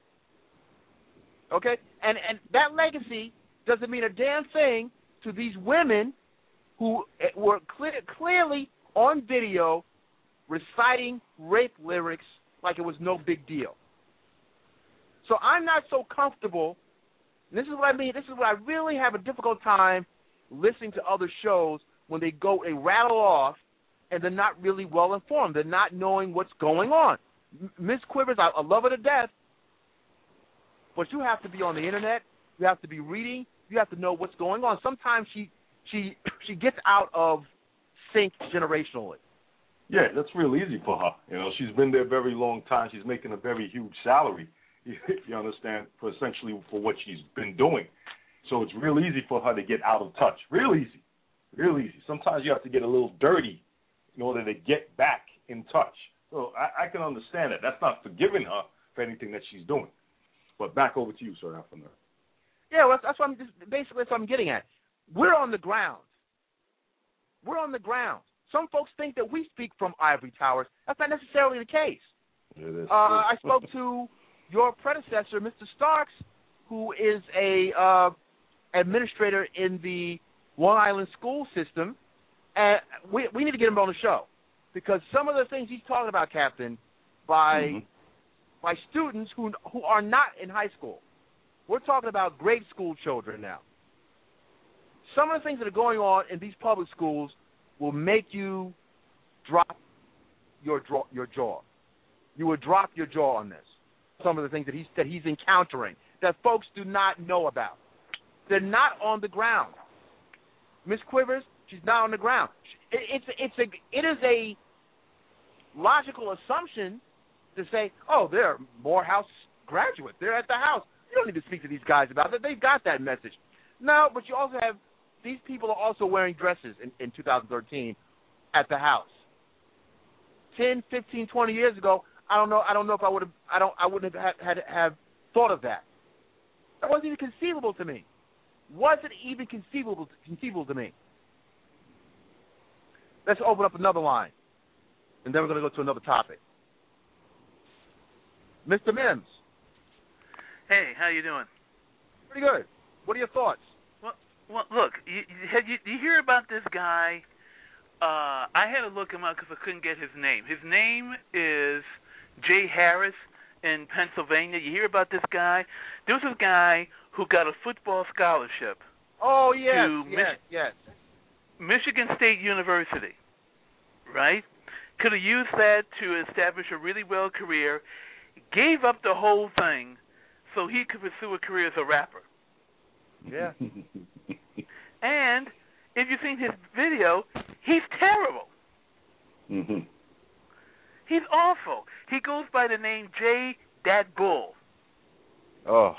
Okay, and and that legacy doesn't mean a damn thing to these women who were clear, clearly on video reciting rape lyrics like it was no big deal. So I'm not so comfortable. And this is what I mean. This is what I really have a difficult time listening to other shows when they go, they rattle off, and they're not really well informed. They're not knowing what's going on. Miss Quivers, I, I love her to death, but you have to be on the internet. You have to be reading. You have to know what's going on. Sometimes she she she gets out of sync generationally. Yeah, that's real easy for her. You know, she's been there a very long time. She's making a very huge salary. You understand, for essentially for what she's been doing. So it's real easy for her to get out of touch. Real easy. Real easy. Sometimes you have to get a little dirty in order to get back in touch. So I, I can understand that. That's not forgiving her for anything that she's doing. But back over to you, sir, after that. Yeah, well, that's what I'm just, basically that's what I'm getting at. We're on the ground. We're on the ground. Some folks think that we speak from ivory towers. That's not necessarily the case. It is. Uh, I spoke to your predecessor, Mister Starks, who is a uh, administrator in the Long Island school system, and we we need to get him on the show because some of the things he's talking about, Captain, by mm-hmm. by students who who are not in high school. We're talking about grade school children now. Some of the things that are going on in these public schools will make you drop your draw, your jaw. You will drop your jaw on this. Some of the things that he's that he's encountering that folks do not know about. They're not on the ground. Miss Quivers, she's not on the ground. It, it's it's a it is a logical assumption to say, oh, they're Morehouse graduates. They're at the house. You don't need to speak to these guys about that. They've got that message. No, but you also have these people are also wearing dresses in, in two thousand thirteen at the house. ten, fifteen, twenty years ago, I don't know. I don't know if I would have. I don't. I wouldn't have had, had have thought of that. That wasn't even conceivable to me. Wasn't even conceivable conceivable to me. Let's open up another line, and then we're going to go to another topic. Mister Mims. Hey, how you doing? Pretty good. What are your thoughts? Well, well, look. You, you, you hear about this guy? Uh, I had to look him up because I couldn't get his name. His name is Jay Harris in Pennsylvania. You hear about this guy? There was this guy who got a football scholarship. Oh, yes, to yes, Mich- yes. Michigan State University, right? Could have used that to establish a really well career, gave up the whole thing so he could pursue a career as a rapper. Yeah. And if you've seen his video, he's terrible. Mm-hmm. He's awful. He goes by the name Jay Dat Bull. Oh.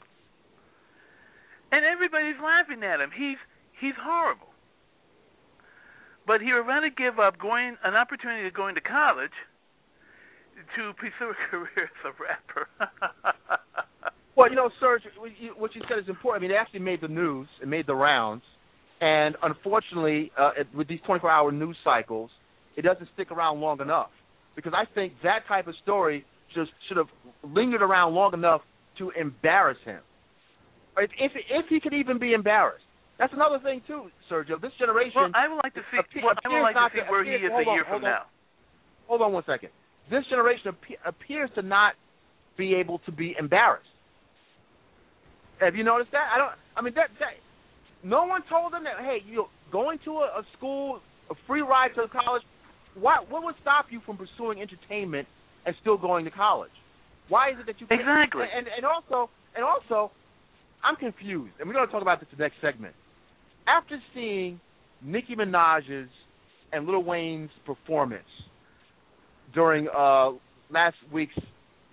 And everybody's laughing at him. He's he's horrible. But he would rather give up going an opportunity to go into college to pursue a career as a rapper. Well, you know, Serge, what you said is important. I mean, they actually made the news. It made the rounds. And unfortunately, uh, with these twenty-four hour news cycles, it doesn't stick around long enough. Because I think that type of story just should have lingered around long enough to embarrass him. If, if, if he could even be embarrassed. That's another thing, too, Sergio. This generation... Well, I would like to see, appears, well, I would like to see to, where appears, he is hold a on, year hold from on. now. Hold on one second. This generation ap- appears to not be able to be embarrassed. Have you noticed that? I don't... I mean, that... that no one told them that, hey, you know, going to a, a school, a free ride to college, why, what would stop you from pursuing entertainment and still going to college? Why is it that you can't? Exactly. And, and also, and also, I'm confused, and we're going to talk about this in the next segment. After seeing Nicki Minaj's and Lil Wayne's performance during uh, last week's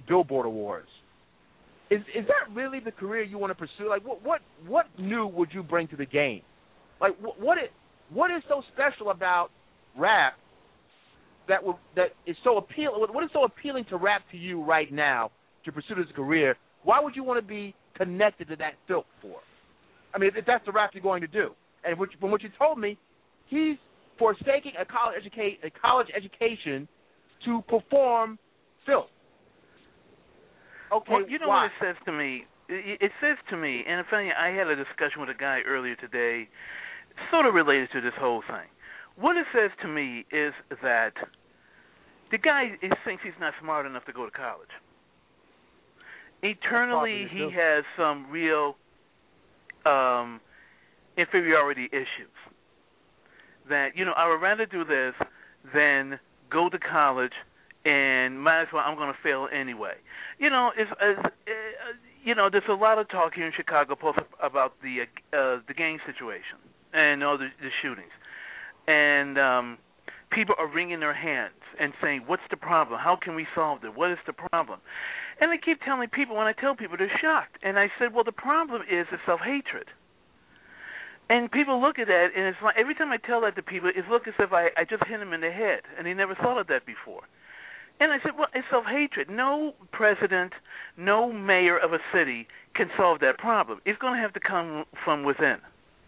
Billboard Awards. Is is that really the career you want to pursue? Like, what what what new would you bring to the game? Like, what what is, what is so special about rap that will, that is so appealing? What is so appealing to rap to you right now to pursue this career? Why would you want to be connected to that filth for? I mean, if that's the rap you're going to do, and which, from what you told me, he's forsaking a college educate a college education to perform filth. Okay, well, you know why? what it says to me? It, it says to me, and in fact, I had a discussion with a guy earlier today, sort of related to this whole thing. What it says to me is that the guy is, thinks he's not smart enough to go to college. Eternally, he has some real um, inferiority issues. That, you know, I would rather do this than go to college and might as well, I'm going to fail anyway. You know, it's, it's, uh, you know, there's a lot of talk here in Chicago Post about the uh, the gang situation and all the, the shootings. And um, people are wringing their hands and saying, what's the problem? How can we solve it? What is the problem? And I keep telling people, when I tell people, they're shocked. And I said, well, the problem is the self-hatred. And people look at that, and it's like every time I tell that to people, it looks as if I, I just hit them in the head, and they never thought of that before. And I said, well, it's self-hatred. No president, no mayor of a city can solve that problem. It's going to have to come from within.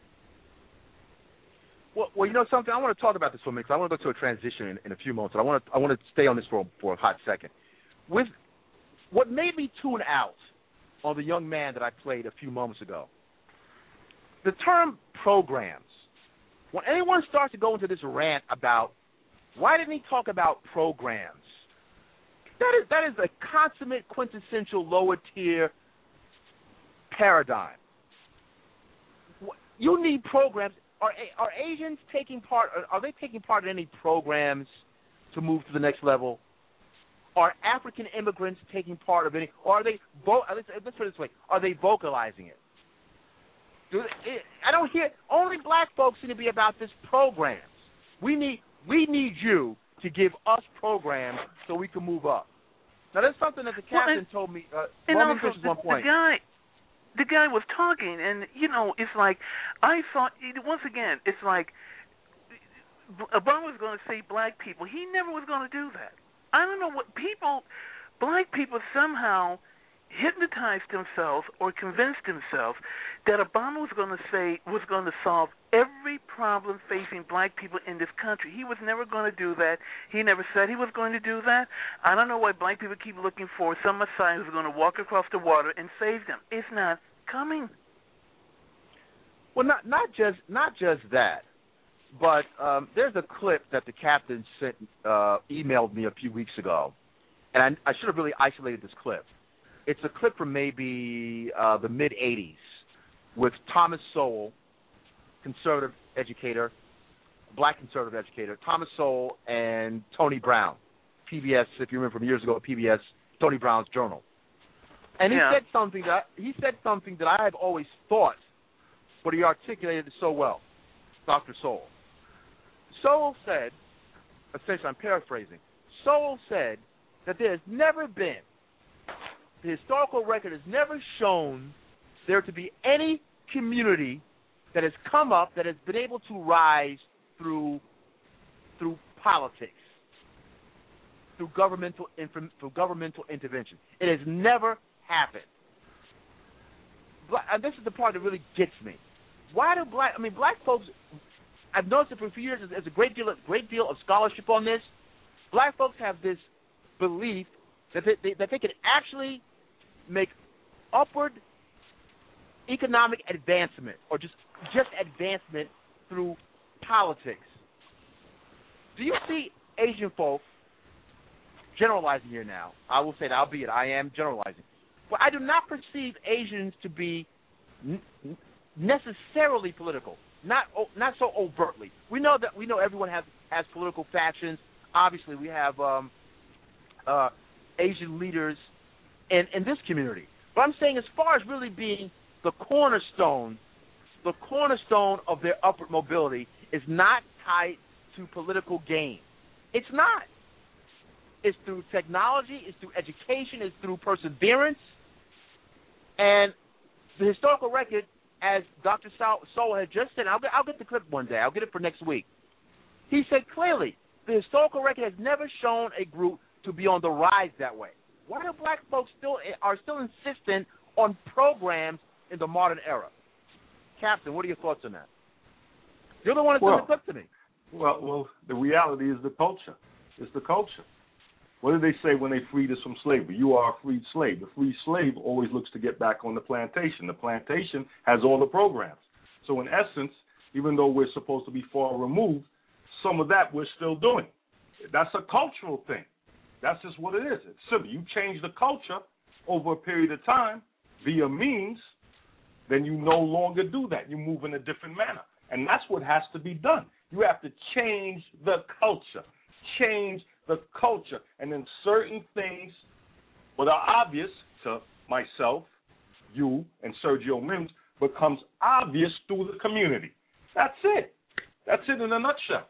Well, well, you know something? I want to talk about this for a minute, because I want to go to a transition in, in a few moments. But I want to I want to stay on this for for a hot second. With what made me tune out on the young man that I played a few moments ago, the term programs. When anyone starts to go into this rant about why didn't he talk about programs, that is that is a consummate, quintessential lower tier paradigm. You need programs. Are are Asians taking part? Are they taking part in any programs to move to the next level? Are African immigrants taking part of any? Or are they? Let's, let's put it this way: are they vocalizing it? Do they, I don't hear. Only black folks seem to be about this programs. We need we need you to give us programs so we can move up. Now that's something that the captain well, and, told me. Uh, and well, also, the, one point. The guy. The guy was talking, and, you know, it's like, I thought, once again, it's like, Obama was going to say black people. He never was going to do that. I don't know what people, black people somehow hypnotized themselves or convinced themselves that Obama was going to say, was going to solve every problem facing black people in this country. He was never going to do that. He never said he was going to do that. I don't know why black people keep looking for some Messiah who's going to walk across the water and save them. It's not coming. Well, not not just not just that, but um, there's a clip that the captain sent uh, emailed me a few weeks ago, and I, I should have really isolated this clip. It's a clip from maybe uh, the mid eighties with Thomas Sowell, conservative educator, black conservative educator, Thomas Sowell and Tony Brown, P B S, if you remember from years ago, P B S, Tony Brown's Journal. And he yeah. said something that he said something that I have always thought, but he articulated it so well, Doctor Sowell. Sowell said, essentially I'm paraphrasing, Sowell said that there has never been, the historical record has never shown there to be any community that has come up that has been able to rise through through politics, through governmental through governmental intervention. It has never happened. And this is the part that really gets me. Why do black? I mean, black folks. I've noticed it for a few years. There's a great deal, of, great deal of scholarship on this. Black folks have this belief that they, they, that they can actually make upward economic advancement, or just just advancement through politics. Do you see Asian folk, generalizing here now, I will say that, albeit I am generalizing, but I do not perceive Asians to be n- necessarily political, not not so overtly. We know that we know everyone has has political factions. Obviously, we have um, uh, Asian leaders in in this community. But I'm saying, as far as really being the cornerstone, the cornerstone of their upward mobility is not tied to political gain. It's not. It's through technology. It's through education. It's through perseverance. And the historical record, as Doctor Sowell had just said, I'll get, I'll get the clip one day. I'll get it for next week. He said clearly, the historical record has never shown a group to be on the rise that way. Why do black folks still are still insistent on programs in the modern era? Captain, what are your thoughts on that? You're the one that well, sent the clip to me. Well, well, the reality is the culture. It's the culture. What did they say when they freed us from slavery? You are a freed slave. The freed slave always looks to get back on the plantation. The plantation has all the programs. So in essence, even though we're supposed to be far removed, some of that we're still doing. That's a cultural thing. That's just what it is. It's simple. You change the culture over a period of time via means, then you no longer do that. You move in a different manner. And that's what has to be done. You have to change the culture. Change the culture. And then certain things that are obvious to myself, you, and Sergio Mims becomes obvious through the community. That's it. That's it in a nutshell.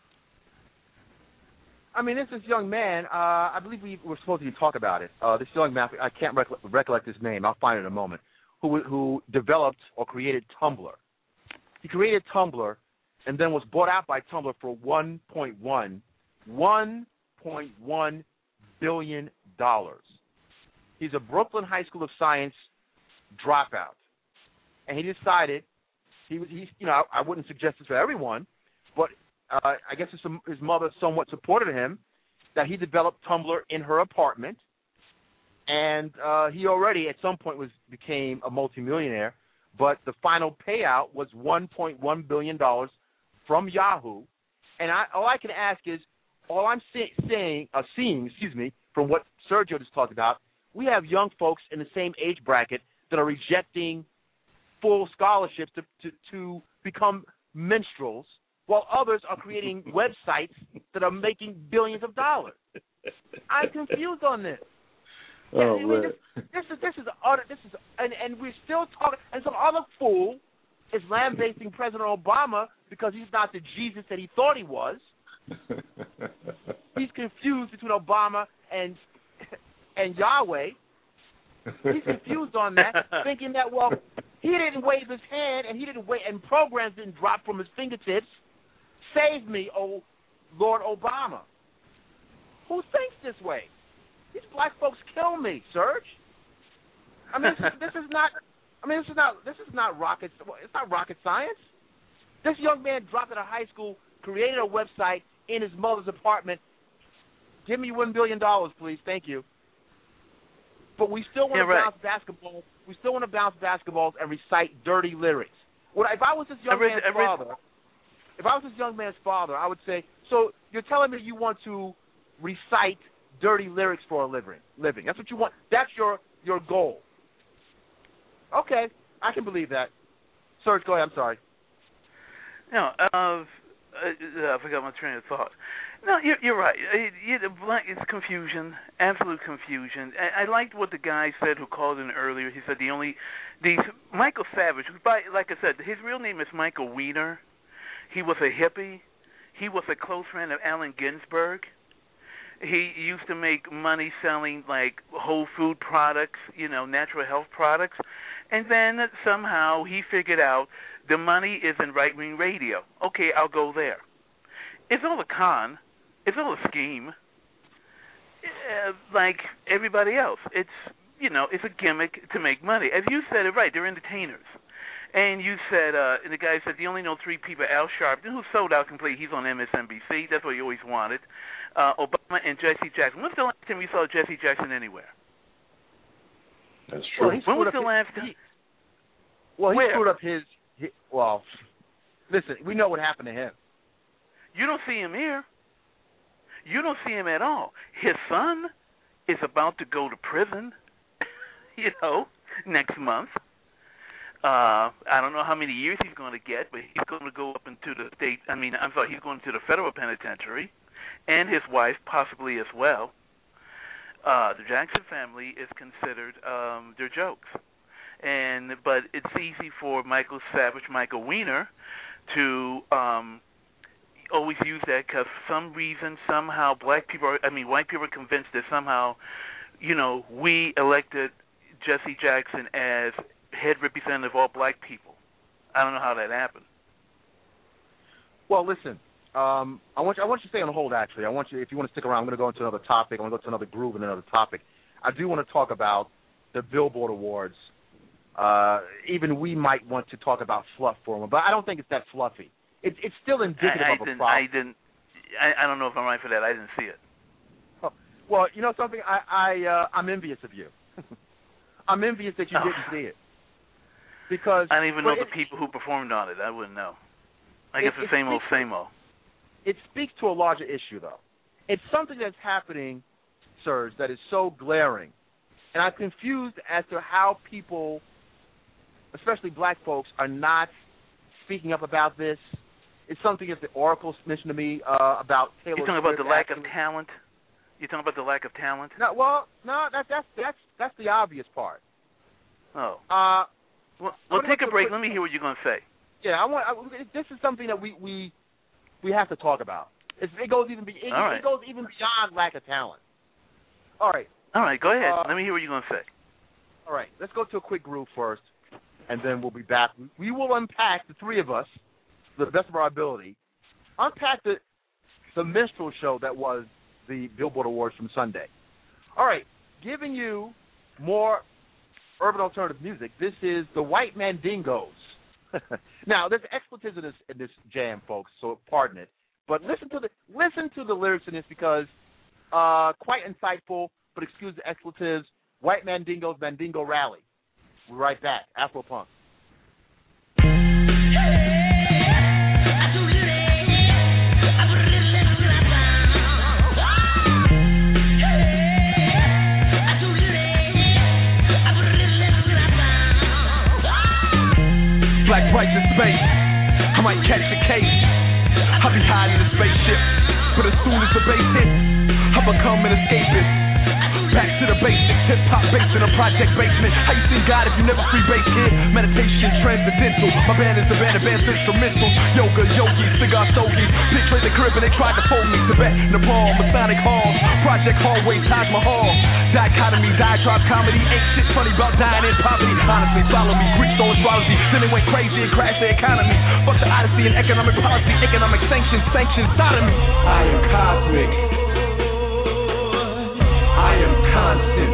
I mean, this is young man, uh, I believe we were supposed to talk about it. Uh, this young man, I can't rec- recollect his name. I'll find it in a moment. Who who developed or created Tumblr. He created Tumblr and then was bought out by Tumblr for one point one billion dollars. He's a Brooklyn High School of Science dropout. And he decided, he was, he's, you know, I, I wouldn't suggest this for everyone, but uh, I guess his, his mother somewhat supported him, that he developed Tumblr in her apartment. And uh, he already, at some point, was became a multimillionaire. But the final payout was one point one billion dollars from Yahoo. And I, all I can ask is, all I'm see, saying, uh, seeing, excuse me, from what Sergio just talked about, we have young folks in the same age bracket that are rejecting full scholarships to, to, to become minstrels, while others are creating websites that are making billions of dollars. I'm confused on this. Oh, I mean, man. This, this is this is utter, this is and, and we're still talking, and some other fool is lambasting President Obama because he's not the Jesus that he thought he was. He's confused between Obama and and Yahweh. He's confused on that, thinking that, well, he didn't wave his hand and he didn't wait and programs didn't drop from his fingertips. Save me, oh Lord Obama. Who thinks this way? These black folks kill me, Serge. I mean, this is, this is not. I mean, this is not. This is not rocket. It's not rocket science. This young man dropped out of high school, created a website in his mother's apartment. Give me one billion dollars, please. Thank you. But we still want yeah, to right. bounce basketballs. We still want to bounce basketballs and recite dirty lyrics. What if I was this young read, man's read, father? If I was this young man's father, I would say, so you're telling me you want to recite dirty lyrics for a living. Living. That's what you want. That's your your goal. Okay, I can believe that. Serge, go ahead. I'm sorry. No, uh, uh, I forgot my train of thought. No, you're, you're right. It, it, it's confusion, absolute confusion. I, I liked what the guy said who called in earlier. He said the only, the Michael Savage, who, by, like I said, his real name is Michael Weiner. He was a hippie. He was a close friend of Allen Ginsberg. He used to make money selling, like, whole food products, you know, natural health products. And then somehow he figured out the money is in right-wing radio. Okay, I'll go there. It's all a con. It's all a scheme. Uh, like everybody else. It's, you know, it's a gimmick to make money. As you said it right, they're entertainers. And you said, uh, and the guy said, you only know three people, Al Sharpton, who sold out completely. He's on M S N B C. That's what he always wanted. Uh, Obama and Jesse Jackson. When's the last time we saw Jesse Jackson anywhere? That's true. Well, he when was the his, last time? He, well, he Where? screwed up his, his, well, listen, we know what happened to him. You don't see him here. You don't see him at all. His son is about to go to prison, you know, next month. Uh, I don't know how many years he's going to get, but he's going to go up into the state. I mean, I'm sorry, he's going to the federal penitentiary, and his wife possibly as well. Uh, the Jackson family is considered um, they're jokes, and but it's easy for Michael Savage, Michael Weiner, to um, always use that because for some reason, somehow, black people, are, I mean, white people are convinced that somehow, you know, we elected Jesse Jackson as head representative of all black people. I don't know how that happened. Well, listen, um, I want you, I want you to stay on hold, actually. I want you, if you want to stick around, I'm going to go into another topic. I'm going to go to another groove and another topic. I do want to talk about the Billboard Awards. Uh, even we might want to talk about fluff for them, but I don't think it's that fluffy. It, it's still indicative I, I of a didn't, problem. I didn't. I, I don't know if I'm right for that. I didn't see it. Oh, well, you know something? I, I uh, I'm envious of you. I'm envious that you oh. didn't see it because I don't even know it, the people who performed on it. I wouldn't know. I guess it, the same old, speaks, same old. It speaks to a larger issue, though. It's something that's happening, Serge, that is so glaring, and I'm confused as to how people, especially black folks, are not speaking up about this. It's something that the Oracle mentioned to me uh, about Taylor You're talking Swift about the lack actually. of talent? You're talking about the lack of talent? No, well, no, that, that's that's that's the obvious part. Oh. Uh, well, well take a break. Quick, Let me hear what you're going to say. Yeah, I want. I, this is something that we we, we have to talk about. It's, it goes even be, it, All right. it goes even beyond lack of talent. All right. All right. Go ahead. Uh, Let me hear what you're going to say. All right. Let's go to a quick groove first, and then we'll be back. We will unpack, the three of us, to the best of our ability, unpack the the minstrel show that was the Billboard Awards from Sunday. All right, giving you more urban alternative music. This is the White Mandingos. Now, there's expletives in this in this jam, folks, so pardon it. But listen to the listen to the lyrics in this because uh, quite insightful. But excuse the expletives. White Mandingos, Mandingo Rally. We're right back. Afro Punk. Black righteous space, I might catch a case. I'll be hiding in a spaceship, but as soon as the bass hits, I become an escapist. Back to the basics, hip-hop bass in a project basement. How you sing God if you never free bass, kid? Meditation, transcendental. My band is the band of advanced instrumentals. Yoga, yogi, cigar stogies. Big trade the crib and they tried to fold me. Tibet, Nepal, Masonic halls. Project hallways, Taj Mahal. Dichotomy, diatribe comedy. Ain't shit funny about dying in poverty. Honestly, follow me. Greek stole astrology. Then they went crazy and crashed the economy. Fuck the odyssey and economic policy. Economic sanctions, sanctions, sodomy. I am cosmic. I am constant.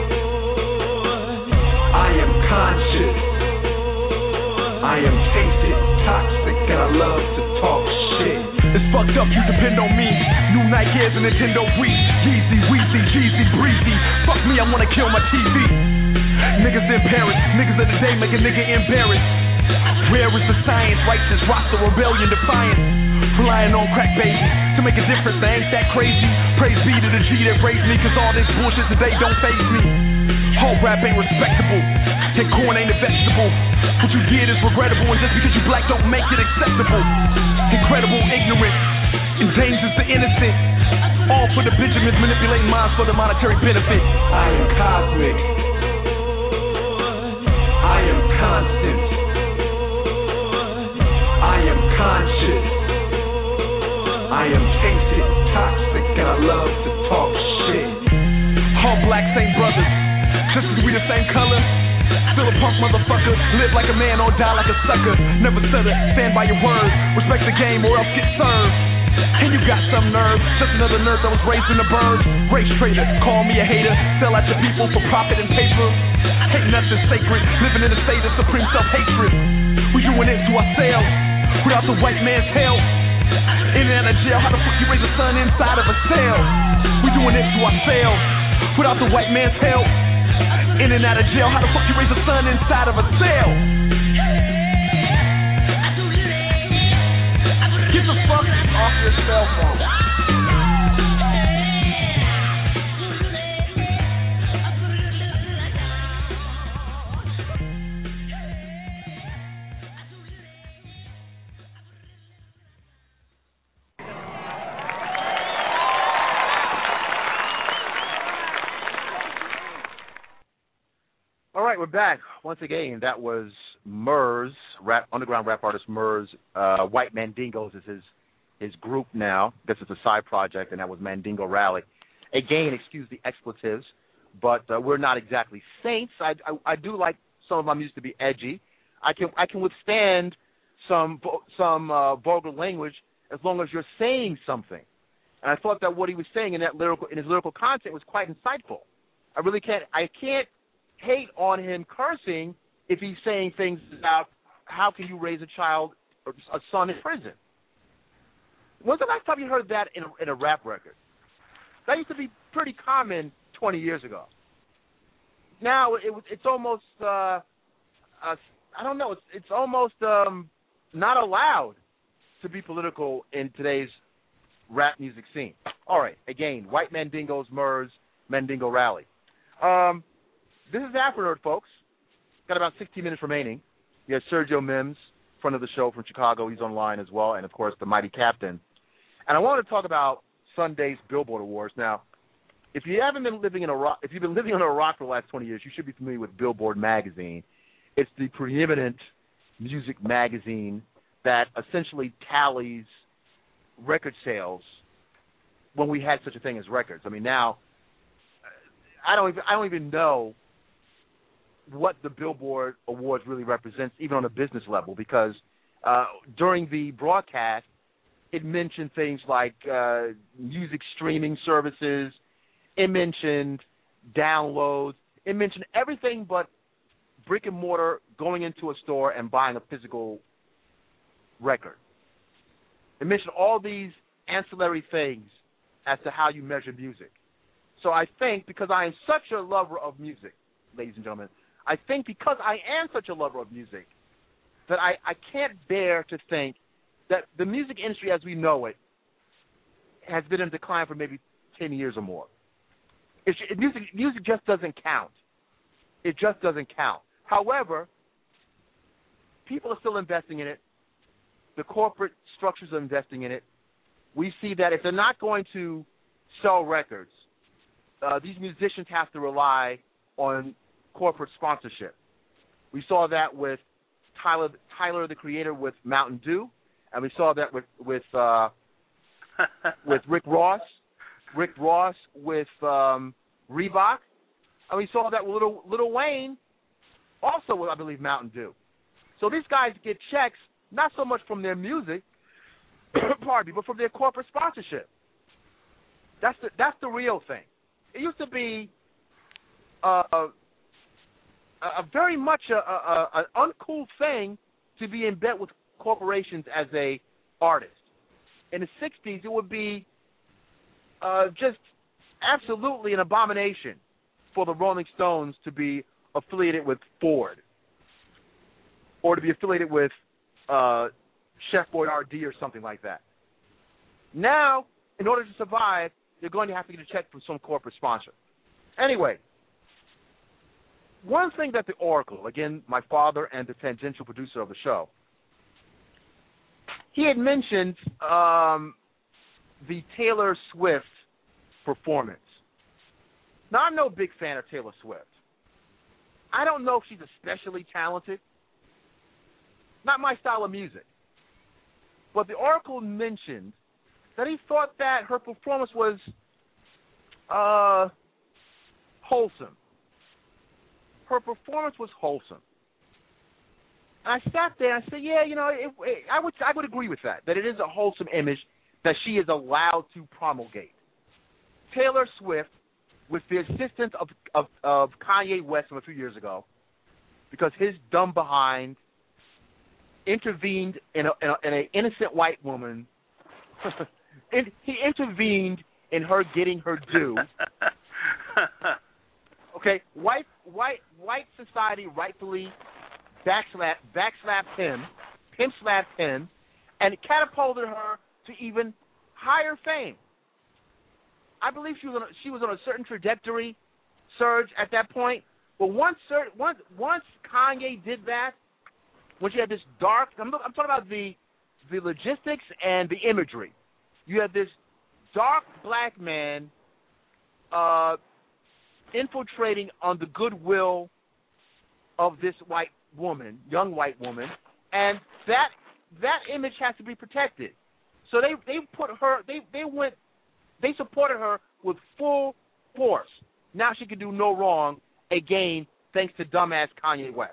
I am conscious. I am tainted, toxic, and I love to talk shit. It's fucked up, you depend on me. New Nike Airs and Nintendo Wii. Yeezy, Weezy, Jeezy, Breezy. Fuck me, I wanna kill my T V. Niggas in Paris, niggas of the day make a nigga embarrassed. Where is the science? Righteous roster, rebellion, defiance. Relying on crack babies to make a difference, I ain't that crazy. Praise be to the G that raised me, cause all this bullshit today don't faze me. Whole rap ain't respectable, and corn ain't a vegetable. What you did is regrettable, and just because you black don't make it acceptable. Incredible ignorance endangers the innocent. All for the Benjamins manipulating minds for the monetary benefit. I am cosmic. I am constant. I am conscious. I am tainted, toxic, and I love to talk shit. All blacks ain't brothers, just cause we the same color. Still a punk motherfucker, live like a man or die like a sucker. Never stutter, stand by your word. Respect the game or else get served. And you got some nerve, just another nerd that was raised in the burbs. Race trader, call me a hater, sell out your people for profit and paper. Ain't nothing sacred, living in a state of supreme self-hatred. We doing it to ourselves, without the white man's help. In and out of jail, how the fuck you raise a son inside of a cell? We doing it to ourselves, without the white man's help. In and out of jail, how the fuck you raise a son inside of a cell? Get the fuck off your cell phone. All right, we're back. Once again, that was Murs, rap, underground rap artist Murs. Uh, White Mandingos is his his group now. This is a side project, and that was Mandingo Rally. Again, excuse the expletives, but uh, we're not exactly saints. I, I I do like some of my music to be edgy. I can I can withstand some some uh, vulgar language as long as you're saying something. And I thought that what he was saying in that lyrical in his lyrical content was quite insightful. I really can't I can't hate on him cursing if he's saying things about how can you raise a child or a son in prison. When's the last time you heard that in a, in a rap record? That used to be pretty common twenty years ago. Now it, it's almost uh, uh, I don't know. It's it's almost um, not allowed to be political in today's rap music scene. All right, again, White Mandingos, Murs, Mandingo Rally. Um, this is Afro Nerd, folks. Got about sixteen minutes remaining. We have Sergio Mims, friend of the show from Chicago. He's online as well, and of course the Mighty Captain. And I want to talk about Sunday's Billboard Awards. Now, if you haven't been living in a rock, if you've been living under a rock for the last twenty years, you should be familiar with Billboard magazine. It's the preeminent music magazine that essentially tallies record sales when we had such a thing as records. I mean, now I don't even I don't even know what the Billboard Awards really represents, even on a business level, because uh, during the broadcast, it mentioned things like uh, music streaming services. It mentioned downloads. It mentioned everything but brick and mortar, going into a store and buying a physical record. It mentioned all these ancillary things as to how you measure music. So I think because I am such a lover of music, ladies and gentlemen, I think because I am such a lover of music that I, I can't bear to think that the music industry as we know it has been in decline for maybe ten years or more. It's, it, music, music just doesn't count. It just doesn't count. However, people are still investing in it. The corporate structures are investing in it. We see that if they're not going to sell records, uh, these musicians have to rely on corporate sponsorship. We saw that with Tyler, Tyler the Creator with Mountain Dew, and we saw that with with uh, with Rick Ross, Rick Ross with um, Reebok, and we saw that with Lil, Lil Wayne, also with I believe Mountain Dew. So these guys get checks not so much from their music, pardon me, but from their corporate sponsorship. That's the that's the real thing. It used to be uh, a, a very much a, a, a, an uncool thing to be in bed with corporations as a artist. In the sixties, it would be uh, just absolutely an abomination for the Rolling Stones to be affiliated with Ford or to be affiliated with uh, Chef Boyardee or something like that. Now, in order to survive, you're going to have to get a check from some corporate sponsor. Anyway, one thing that the Oracle, again, my father and the tangential producer of the show, he had mentioned um, the Taylor Swift performance. Now, I'm no big fan of Taylor Swift. I don't know if she's especially talented. Not my style of music. But the Oracle mentioned that he thought that her performance was uh, wholesome. Her performance was wholesome. And I sat there and I said, yeah, you know, it, it, I would I would agree with that, that it is a wholesome image that she is allowed to promulgate. Taylor Swift, with the assistance of, of, of Kanye West from a few years ago, because his dumb behind intervened in a, in, a, in an innocent white woman. and he intervened in her getting her due. Okay, white white white society rightfully backslapped backslapped him, pimp slapped him, and catapulted her to even higher fame. I believe she was on a, she was on a certain trajectory, Serge, at that point. But once once once Kanye did that, when she had this dark, I'm, I'm talking about the the logistics and the imagery. You had this dark black man uh, infiltrating on the goodwill of this white woman, young white woman, and that that image has to be protected. So they they put her they they went they supported her with full force. Now she can do no wrong again, thanks to dumbass Kanye West.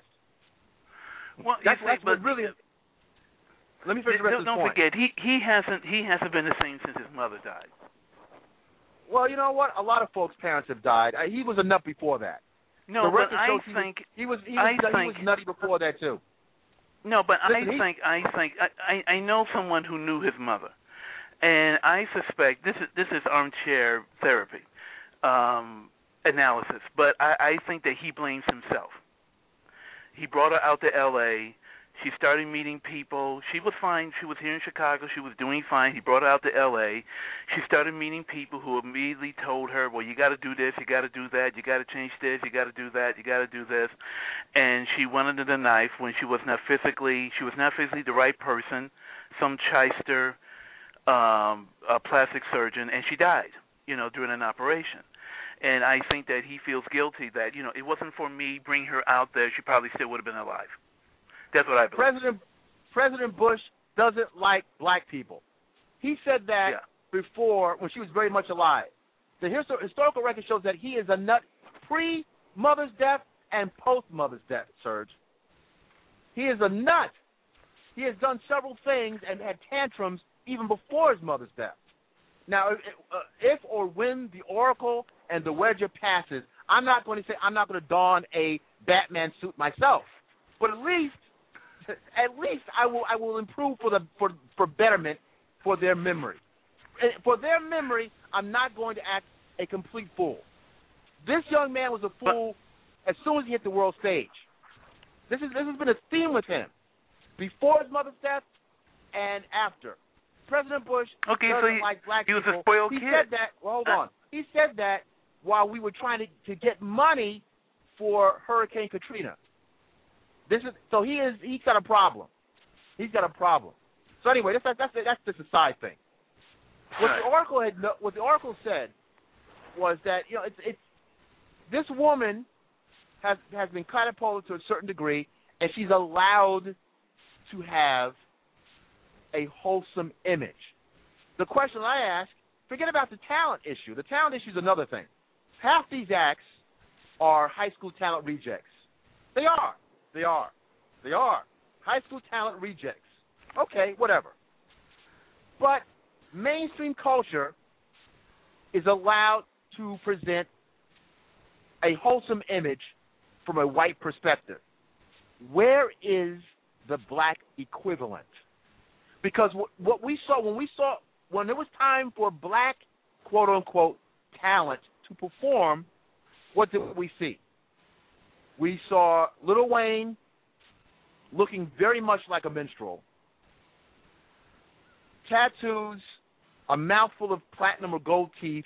Well, that's, see, that's but what really. Let me finish the rest don't, of this don't point. forget, he he hasn't he hasn't been the same since his mother died. Well, you know what? A lot of folks' parents have died. Uh, He was a nut before that. No, the but record I shows he think was, he was he I was, he think was nutty before that too. No, but Listen, I he, think I think I, I I know someone who knew his mother, and I suspect this is this is armchair therapy um, analysis, but I, I think that he blames himself. He brought her out to L A. She started meeting people. She was fine. She was here in Chicago. She was doing fine. He brought her out to L A. She started meeting people who immediately told her, well, you got to do this, you got to do that, you got to change this, you got to do that, you got to do this. And she went under the knife when she was not physically, she was not physically the right person, some shyster, um, a plastic surgeon, and she died, you know, during an operation. And I think that he feels guilty that, you know, it wasn't for me bringing her out there, she probably still would have been alive. That's what I believe. President President Bush doesn't like black people. He said that yeah. before when she was very much alive. The historical record shows that he is a nut pre-mother's death and post-mother's death, Serge. He is a nut. He has done several things and had tantrums even before his mother's death. Now, if, uh, if or when the Oracle and the Wedger passes, I'm not going to say I'm not going to don a Batman suit myself, but at least. At least I will I will improve for the for for betterment for their memory. And for their memory, I'm not going to act a complete fool. This young man was a fool as soon as he hit the world stage. This is this has been a theme with him before his mother's death and after. President Bush okay, doesn't so he, like black he was people. a spoiled he kid. said that. Well, hold on. He said that while we were trying to, to get money for Hurricane Katrina. This is so he is he's got a problem. He's got a problem. So anyway, that's that's that's just a side thing. What the Oracle had what the Oracle said was that you know it's it's this woman has has been catapulted to a certain degree, and she's allowed to have a wholesome image. The question I ask: forget about the talent issue. The talent issue is another thing. Half these acts are high school talent rejects. They are. They are. They are. High school talent rejects. Okay, whatever. But mainstream culture is allowed to present a wholesome image from a white perspective. Where is the black equivalent? Because what we saw, when we saw, when it was time for black, quote-unquote, talent to perform, what did we see? We saw Lil Wayne looking very much like a minstrel. Tattoos, a mouthful of platinum or gold teeth,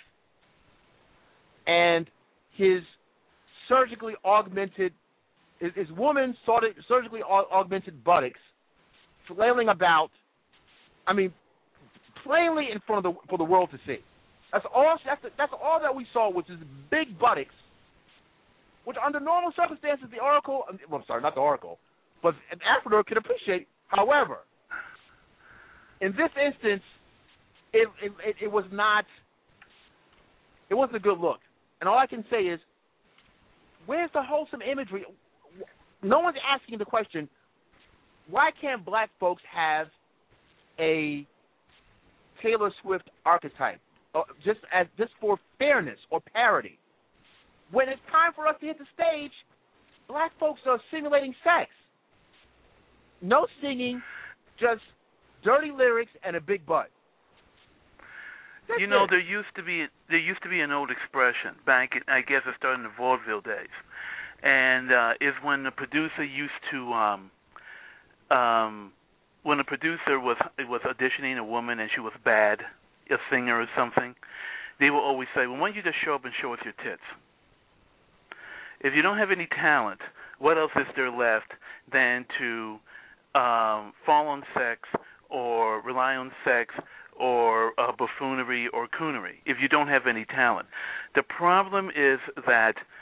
and his surgically augmented, his, his woman surgically augmented buttocks flailing about, I mean, plainly in front of the, for the world to see. That's all, that's, the, that's all that we saw, which is big buttocks, which under normal circumstances, the Oracle, well, I'm sorry, not the Oracle, but an Afro could appreciate. However, in this instance, it, it, it was not, it wasn't a good look. And all I can say is, where's the wholesome imagery? No one's asking the question, why can't black folks have a Taylor Swift archetype, or just as just for fairness or parity? When it's time for us to hit the stage, black folks are simulating sex. No singing, just dirty lyrics and a big butt. That's you know, it. there used to be there used to be an old expression back, in, I guess, it started in the vaudeville days, and uh, is when the producer used to, um, um, when the producer was was auditioning a woman and she was bad, a singer or something, they will always say, "Well, why don't you just show up and show us your tits?" If you don't have any talent, what else is there left than to um, fall on sex or rely on sex or uh, buffoonery or coonery if you don't have any talent? The problem is that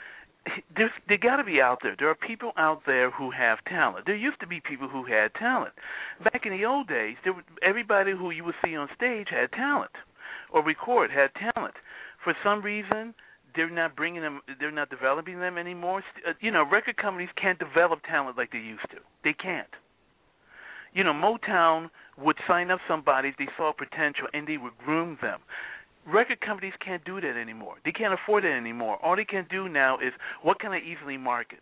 there's, they got to be out there. There are people out there who have talent. There used to be people who had talent. Back in the old days, there were, everybody who you would see on stage had talent, or record had talent. For some reason, they're not bringing them. They're not developing them anymore. You know, record companies can't develop talent like they used to. They can't. You know, Motown would sign up somebody if they saw potential, and they would groom them. Record companies can't do that anymore. They can't afford it anymore. All they can do now is, what can I easily market?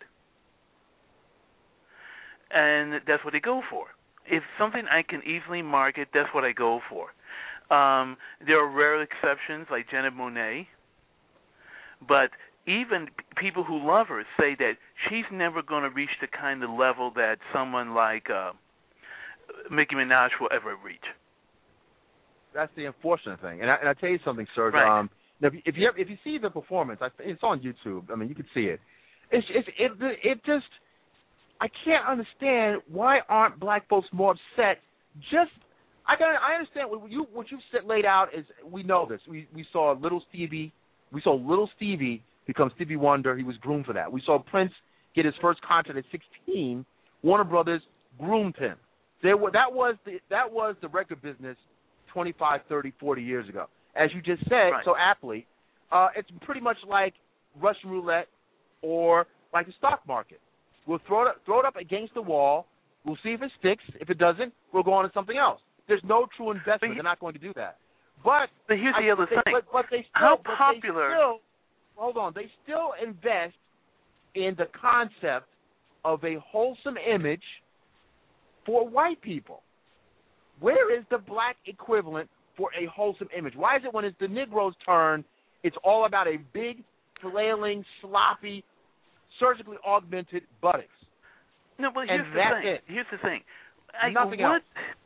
And that's what they go for. If something I can easily market, that's what I go for. Um, there are rare exceptions like Janet Monáe, but even p- people who love her say that she's never going to reach the kind of level that someone like uh, Nicki Minaj will ever reach. That's the unfortunate thing. And I, and I tell you something, Serge. Right. Um, if you if you, if you see the performance, I, it's on YouTube. I mean, you can see it. It's, it's it it just I can't understand why aren't black folks more upset. Just I got I understand what you what you've said, laid out is we know this. We we saw Little Stevie. We saw Little Stevie become Stevie Wonder. He was groomed for that. We saw Prince get his first contract at sixteen. Warner Brothers groomed him. There were, that was the that was the record business twenty-five, thirty, forty years ago. As you just said right. so aptly, uh, it's pretty much like Russian roulette or like the stock market. We'll throw it, throw it up against the wall. We'll see if it sticks. If it doesn't, we'll go on to something else. There's no true investment. They're not going to do that. But, but here's the I, other they, thing. But, but they still, How but popular? They still, hold on. They still invest in the concept of a wholesome image for white people. Where is the black equivalent for a wholesome image? Why is it when it's the Negro's turn, it's all about a big, flailing, sloppy, surgically augmented buttocks? No, but here's and the that's thing. It. Here's the thing. I, Nothing what, else.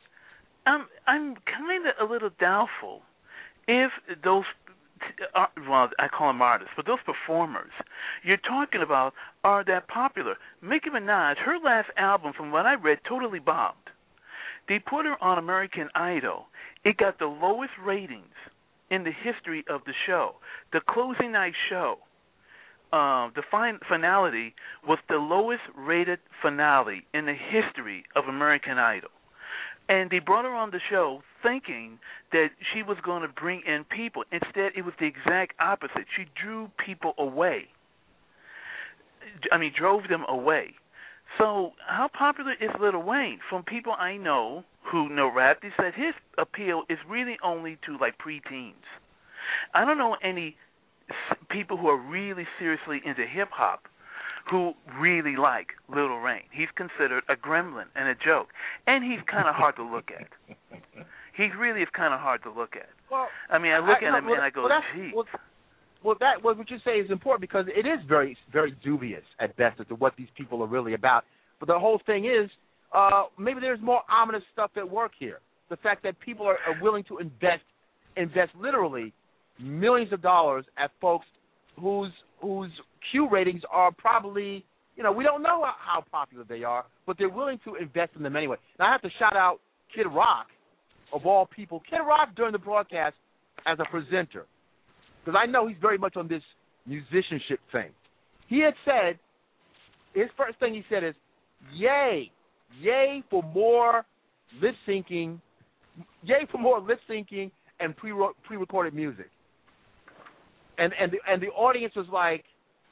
I'm I'm kind of a little doubtful if those, uh, well, I call them artists, but those performers you're talking about are that popular. Nicki Minaj, her last album, from what I read, totally bombed. They put her on American Idol. It got the lowest ratings in the history of the show. The closing night show, uh, the fin- finality was the lowest rated finale in the history of American Idol. And they brought her on the show thinking that she was going to bring in people. Instead, it was the exact opposite. She drew people away. I mean, drove them away. So how popular is Lil Wayne? From people I know who know rap, they said his appeal is really only to, like, preteens. I don't know any people who are really seriously into hip-hop who really like Lil Wayne. He's considered a gremlin and a joke. And he's kind of hard to look at. He really is kind of hard to look at. Well, I mean, I look I, at no, him well, and I go, well, gee. Well, well, that well, what you say is important because it is very, very dubious at best as to what these people are really about. But the whole thing is, uh, maybe there's more ominous stuff at work here. The fact that people are, are willing to invest, invest literally millions of dollars at folks whose whose Q ratings are probably, you know, we don't know how popular they are, but they're willing to invest in them anyway. Now, I have to shout out Kid Rock, of all people. Kid Rock during the broadcast as a presenter, because I know he's very much on this musicianship thing. He had said, his first thing he said is, yay, yay for more lip syncing, yay for more lip syncing and pre pre-recorded music. And and the, and the audience was like,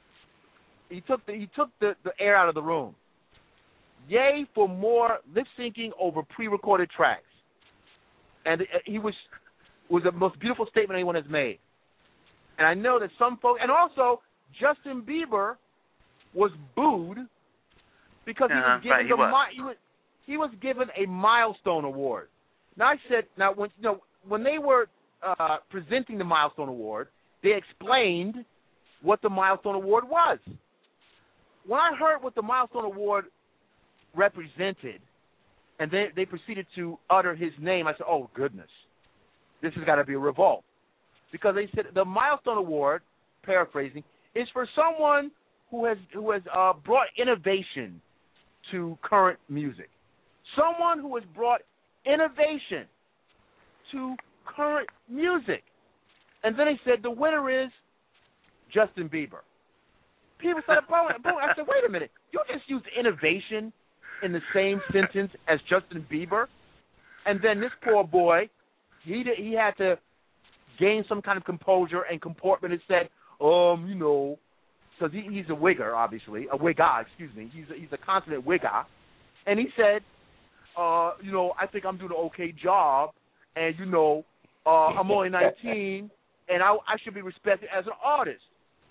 he took the he took the, the air out of the room. Yay for more lip syncing over pre-recorded tracks. And he was was the most beautiful statement anyone has made. And I know that some folks, and also Justin Bieber was booed because uh-huh, he was given right, he the was. he was he was given a milestone award. Now I said, now when you know when they were uh, presenting the milestone award, they explained what the milestone award was. When I heard what the milestone award represented, and they they proceeded to utter his name, I said, "Oh goodness, this has got to be a revolt," because they said the milestone award, paraphrasing, is for someone who has who has uh, brought innovation to current music, someone who has brought innovation to current music. And then he said the winner is Justin Bieber. people started booing. booing. I said, wait a minute. You just used innovation in the same sentence as Justin Bieber, and then this poor boy, he did, he had to gain some kind of composure and comportment and said, um, you know, because he, he's a wigger, obviously, a wigger, excuse me. He's a, he's a consummate wigger, and he said, uh, you know, I think I'm doing an okay job, and you know, uh, I'm only nineteen, and I, I should be respected as an artist.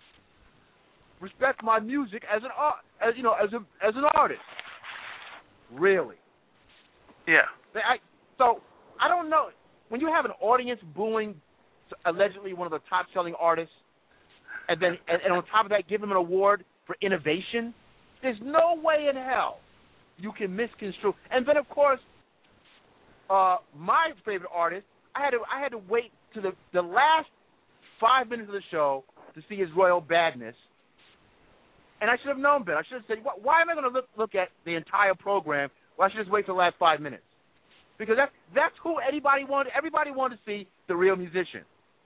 Respect my music as an art, as you know, as a as an artist. Really? Yeah. I, so I don't know when you have an audience booing allegedly one of the top selling artists, and then and, and on top of that give him an award for innovation. There's no way in hell you can misconstrue. And then of course, uh, my favorite artist, I had to I had to wait to the the last five minutes of the show to see his royal badness. And I should have known better. I should have said, why am I going to look, look at the entire program? Well, I should just wait for the last five minutes. Because that's, that's who anybody wanted. Everybody wanted to see the real musician.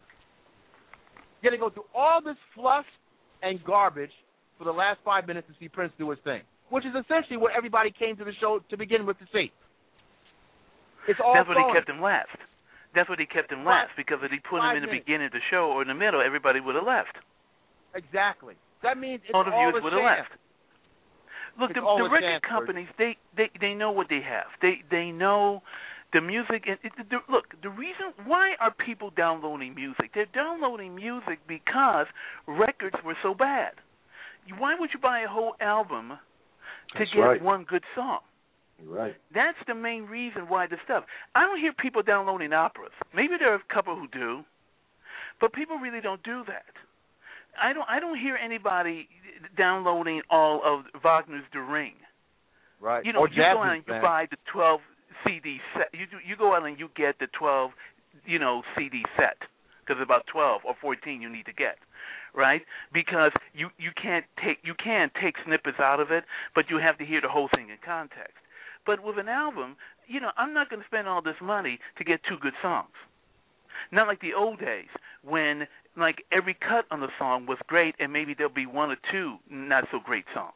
You're going to go through all this fluff and garbage for the last five minutes to see Prince do his thing, which is essentially what everybody came to the show to begin with to see. It's all That's what phony. he kept him last. That's what he kept him last, because if he put him in the minutes. beginning of the show or in the middle, everybody would have left. Exactly. That means it's all the all viewers a would have chance. left. Look, it's the, the record chance, companies, they, they, they know what they have. They they know the music. And it, the, look, the reason why are people downloading music? They're downloading music because records were so bad. Why would you buy a whole album to That's get right. one good song? You're right. That's the main reason why the stuff. I don't hear people downloading operas. Maybe there are a couple who do, but people really don't do that. I don't. I don't hear anybody downloading all of Wagner's The Ring. Right. You know, or you go out Jasmine's and you band. buy the twelve C D set. You do, you go out and you get the twelve, you know, C D set, because about twelve or fourteen you need to get, right? Because you you can't take you can take snippets out of it, but you have to hear the whole thing in context. But with an album, you know, I'm not going to spend all this money to get two good songs. Not like the old days when, like, every cut on the song was great, and maybe there'll be one or two not so great songs.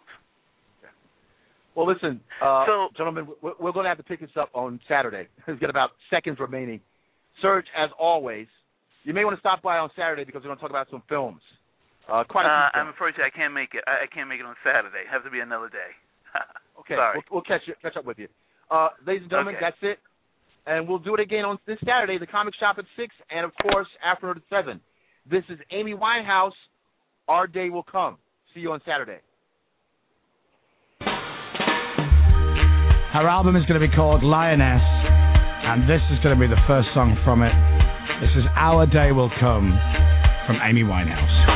Well, listen, uh, so, gentlemen, we're, we're going to have to pick this up on Saturday. We've got about seconds remaining. Serge, as always, you may want to stop by on Saturday because we're going to talk about some films. Uh, quite a few uh, films. I'm afraid I can't make it. I, I can't make it on Saturday. It has to be another day. Okay, Sorry. we'll, we'll catch you, catch up with you. Uh, ladies and gentlemen, Okay. that's it. And we'll do it again on this Saturday, the comic shop at six, and, of course, after at seven. This is Amy Winehouse. Our day will come. See you on Saturday. Her album is going to be called Lioness, and this is going to be the first song from it. This is Our Day Will Come from Amy Winehouse.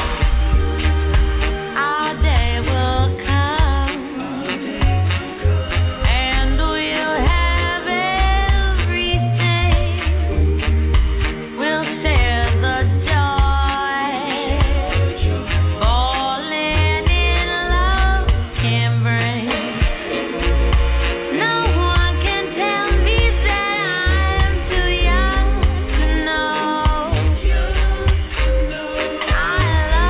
Our day will come. I love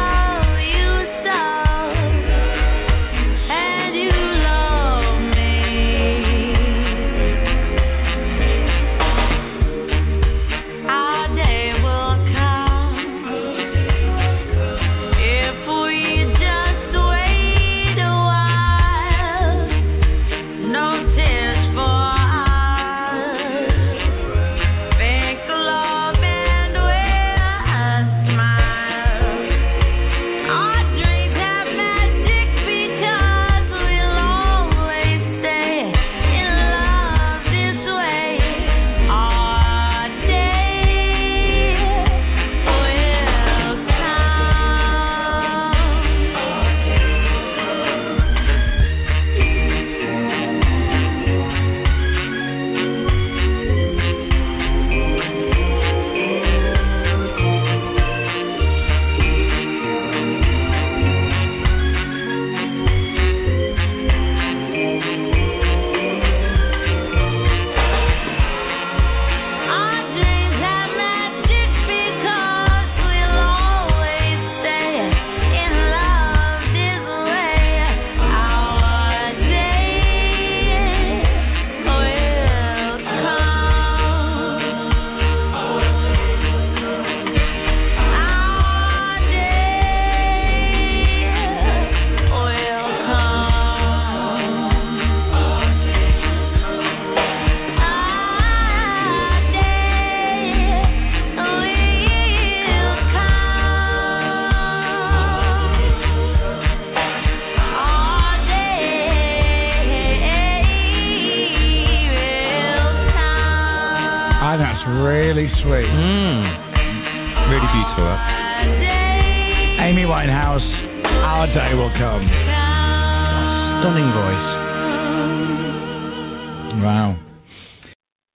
U tour. Amy Winehouse, Our Day Will Come. Stunning voice. Wow.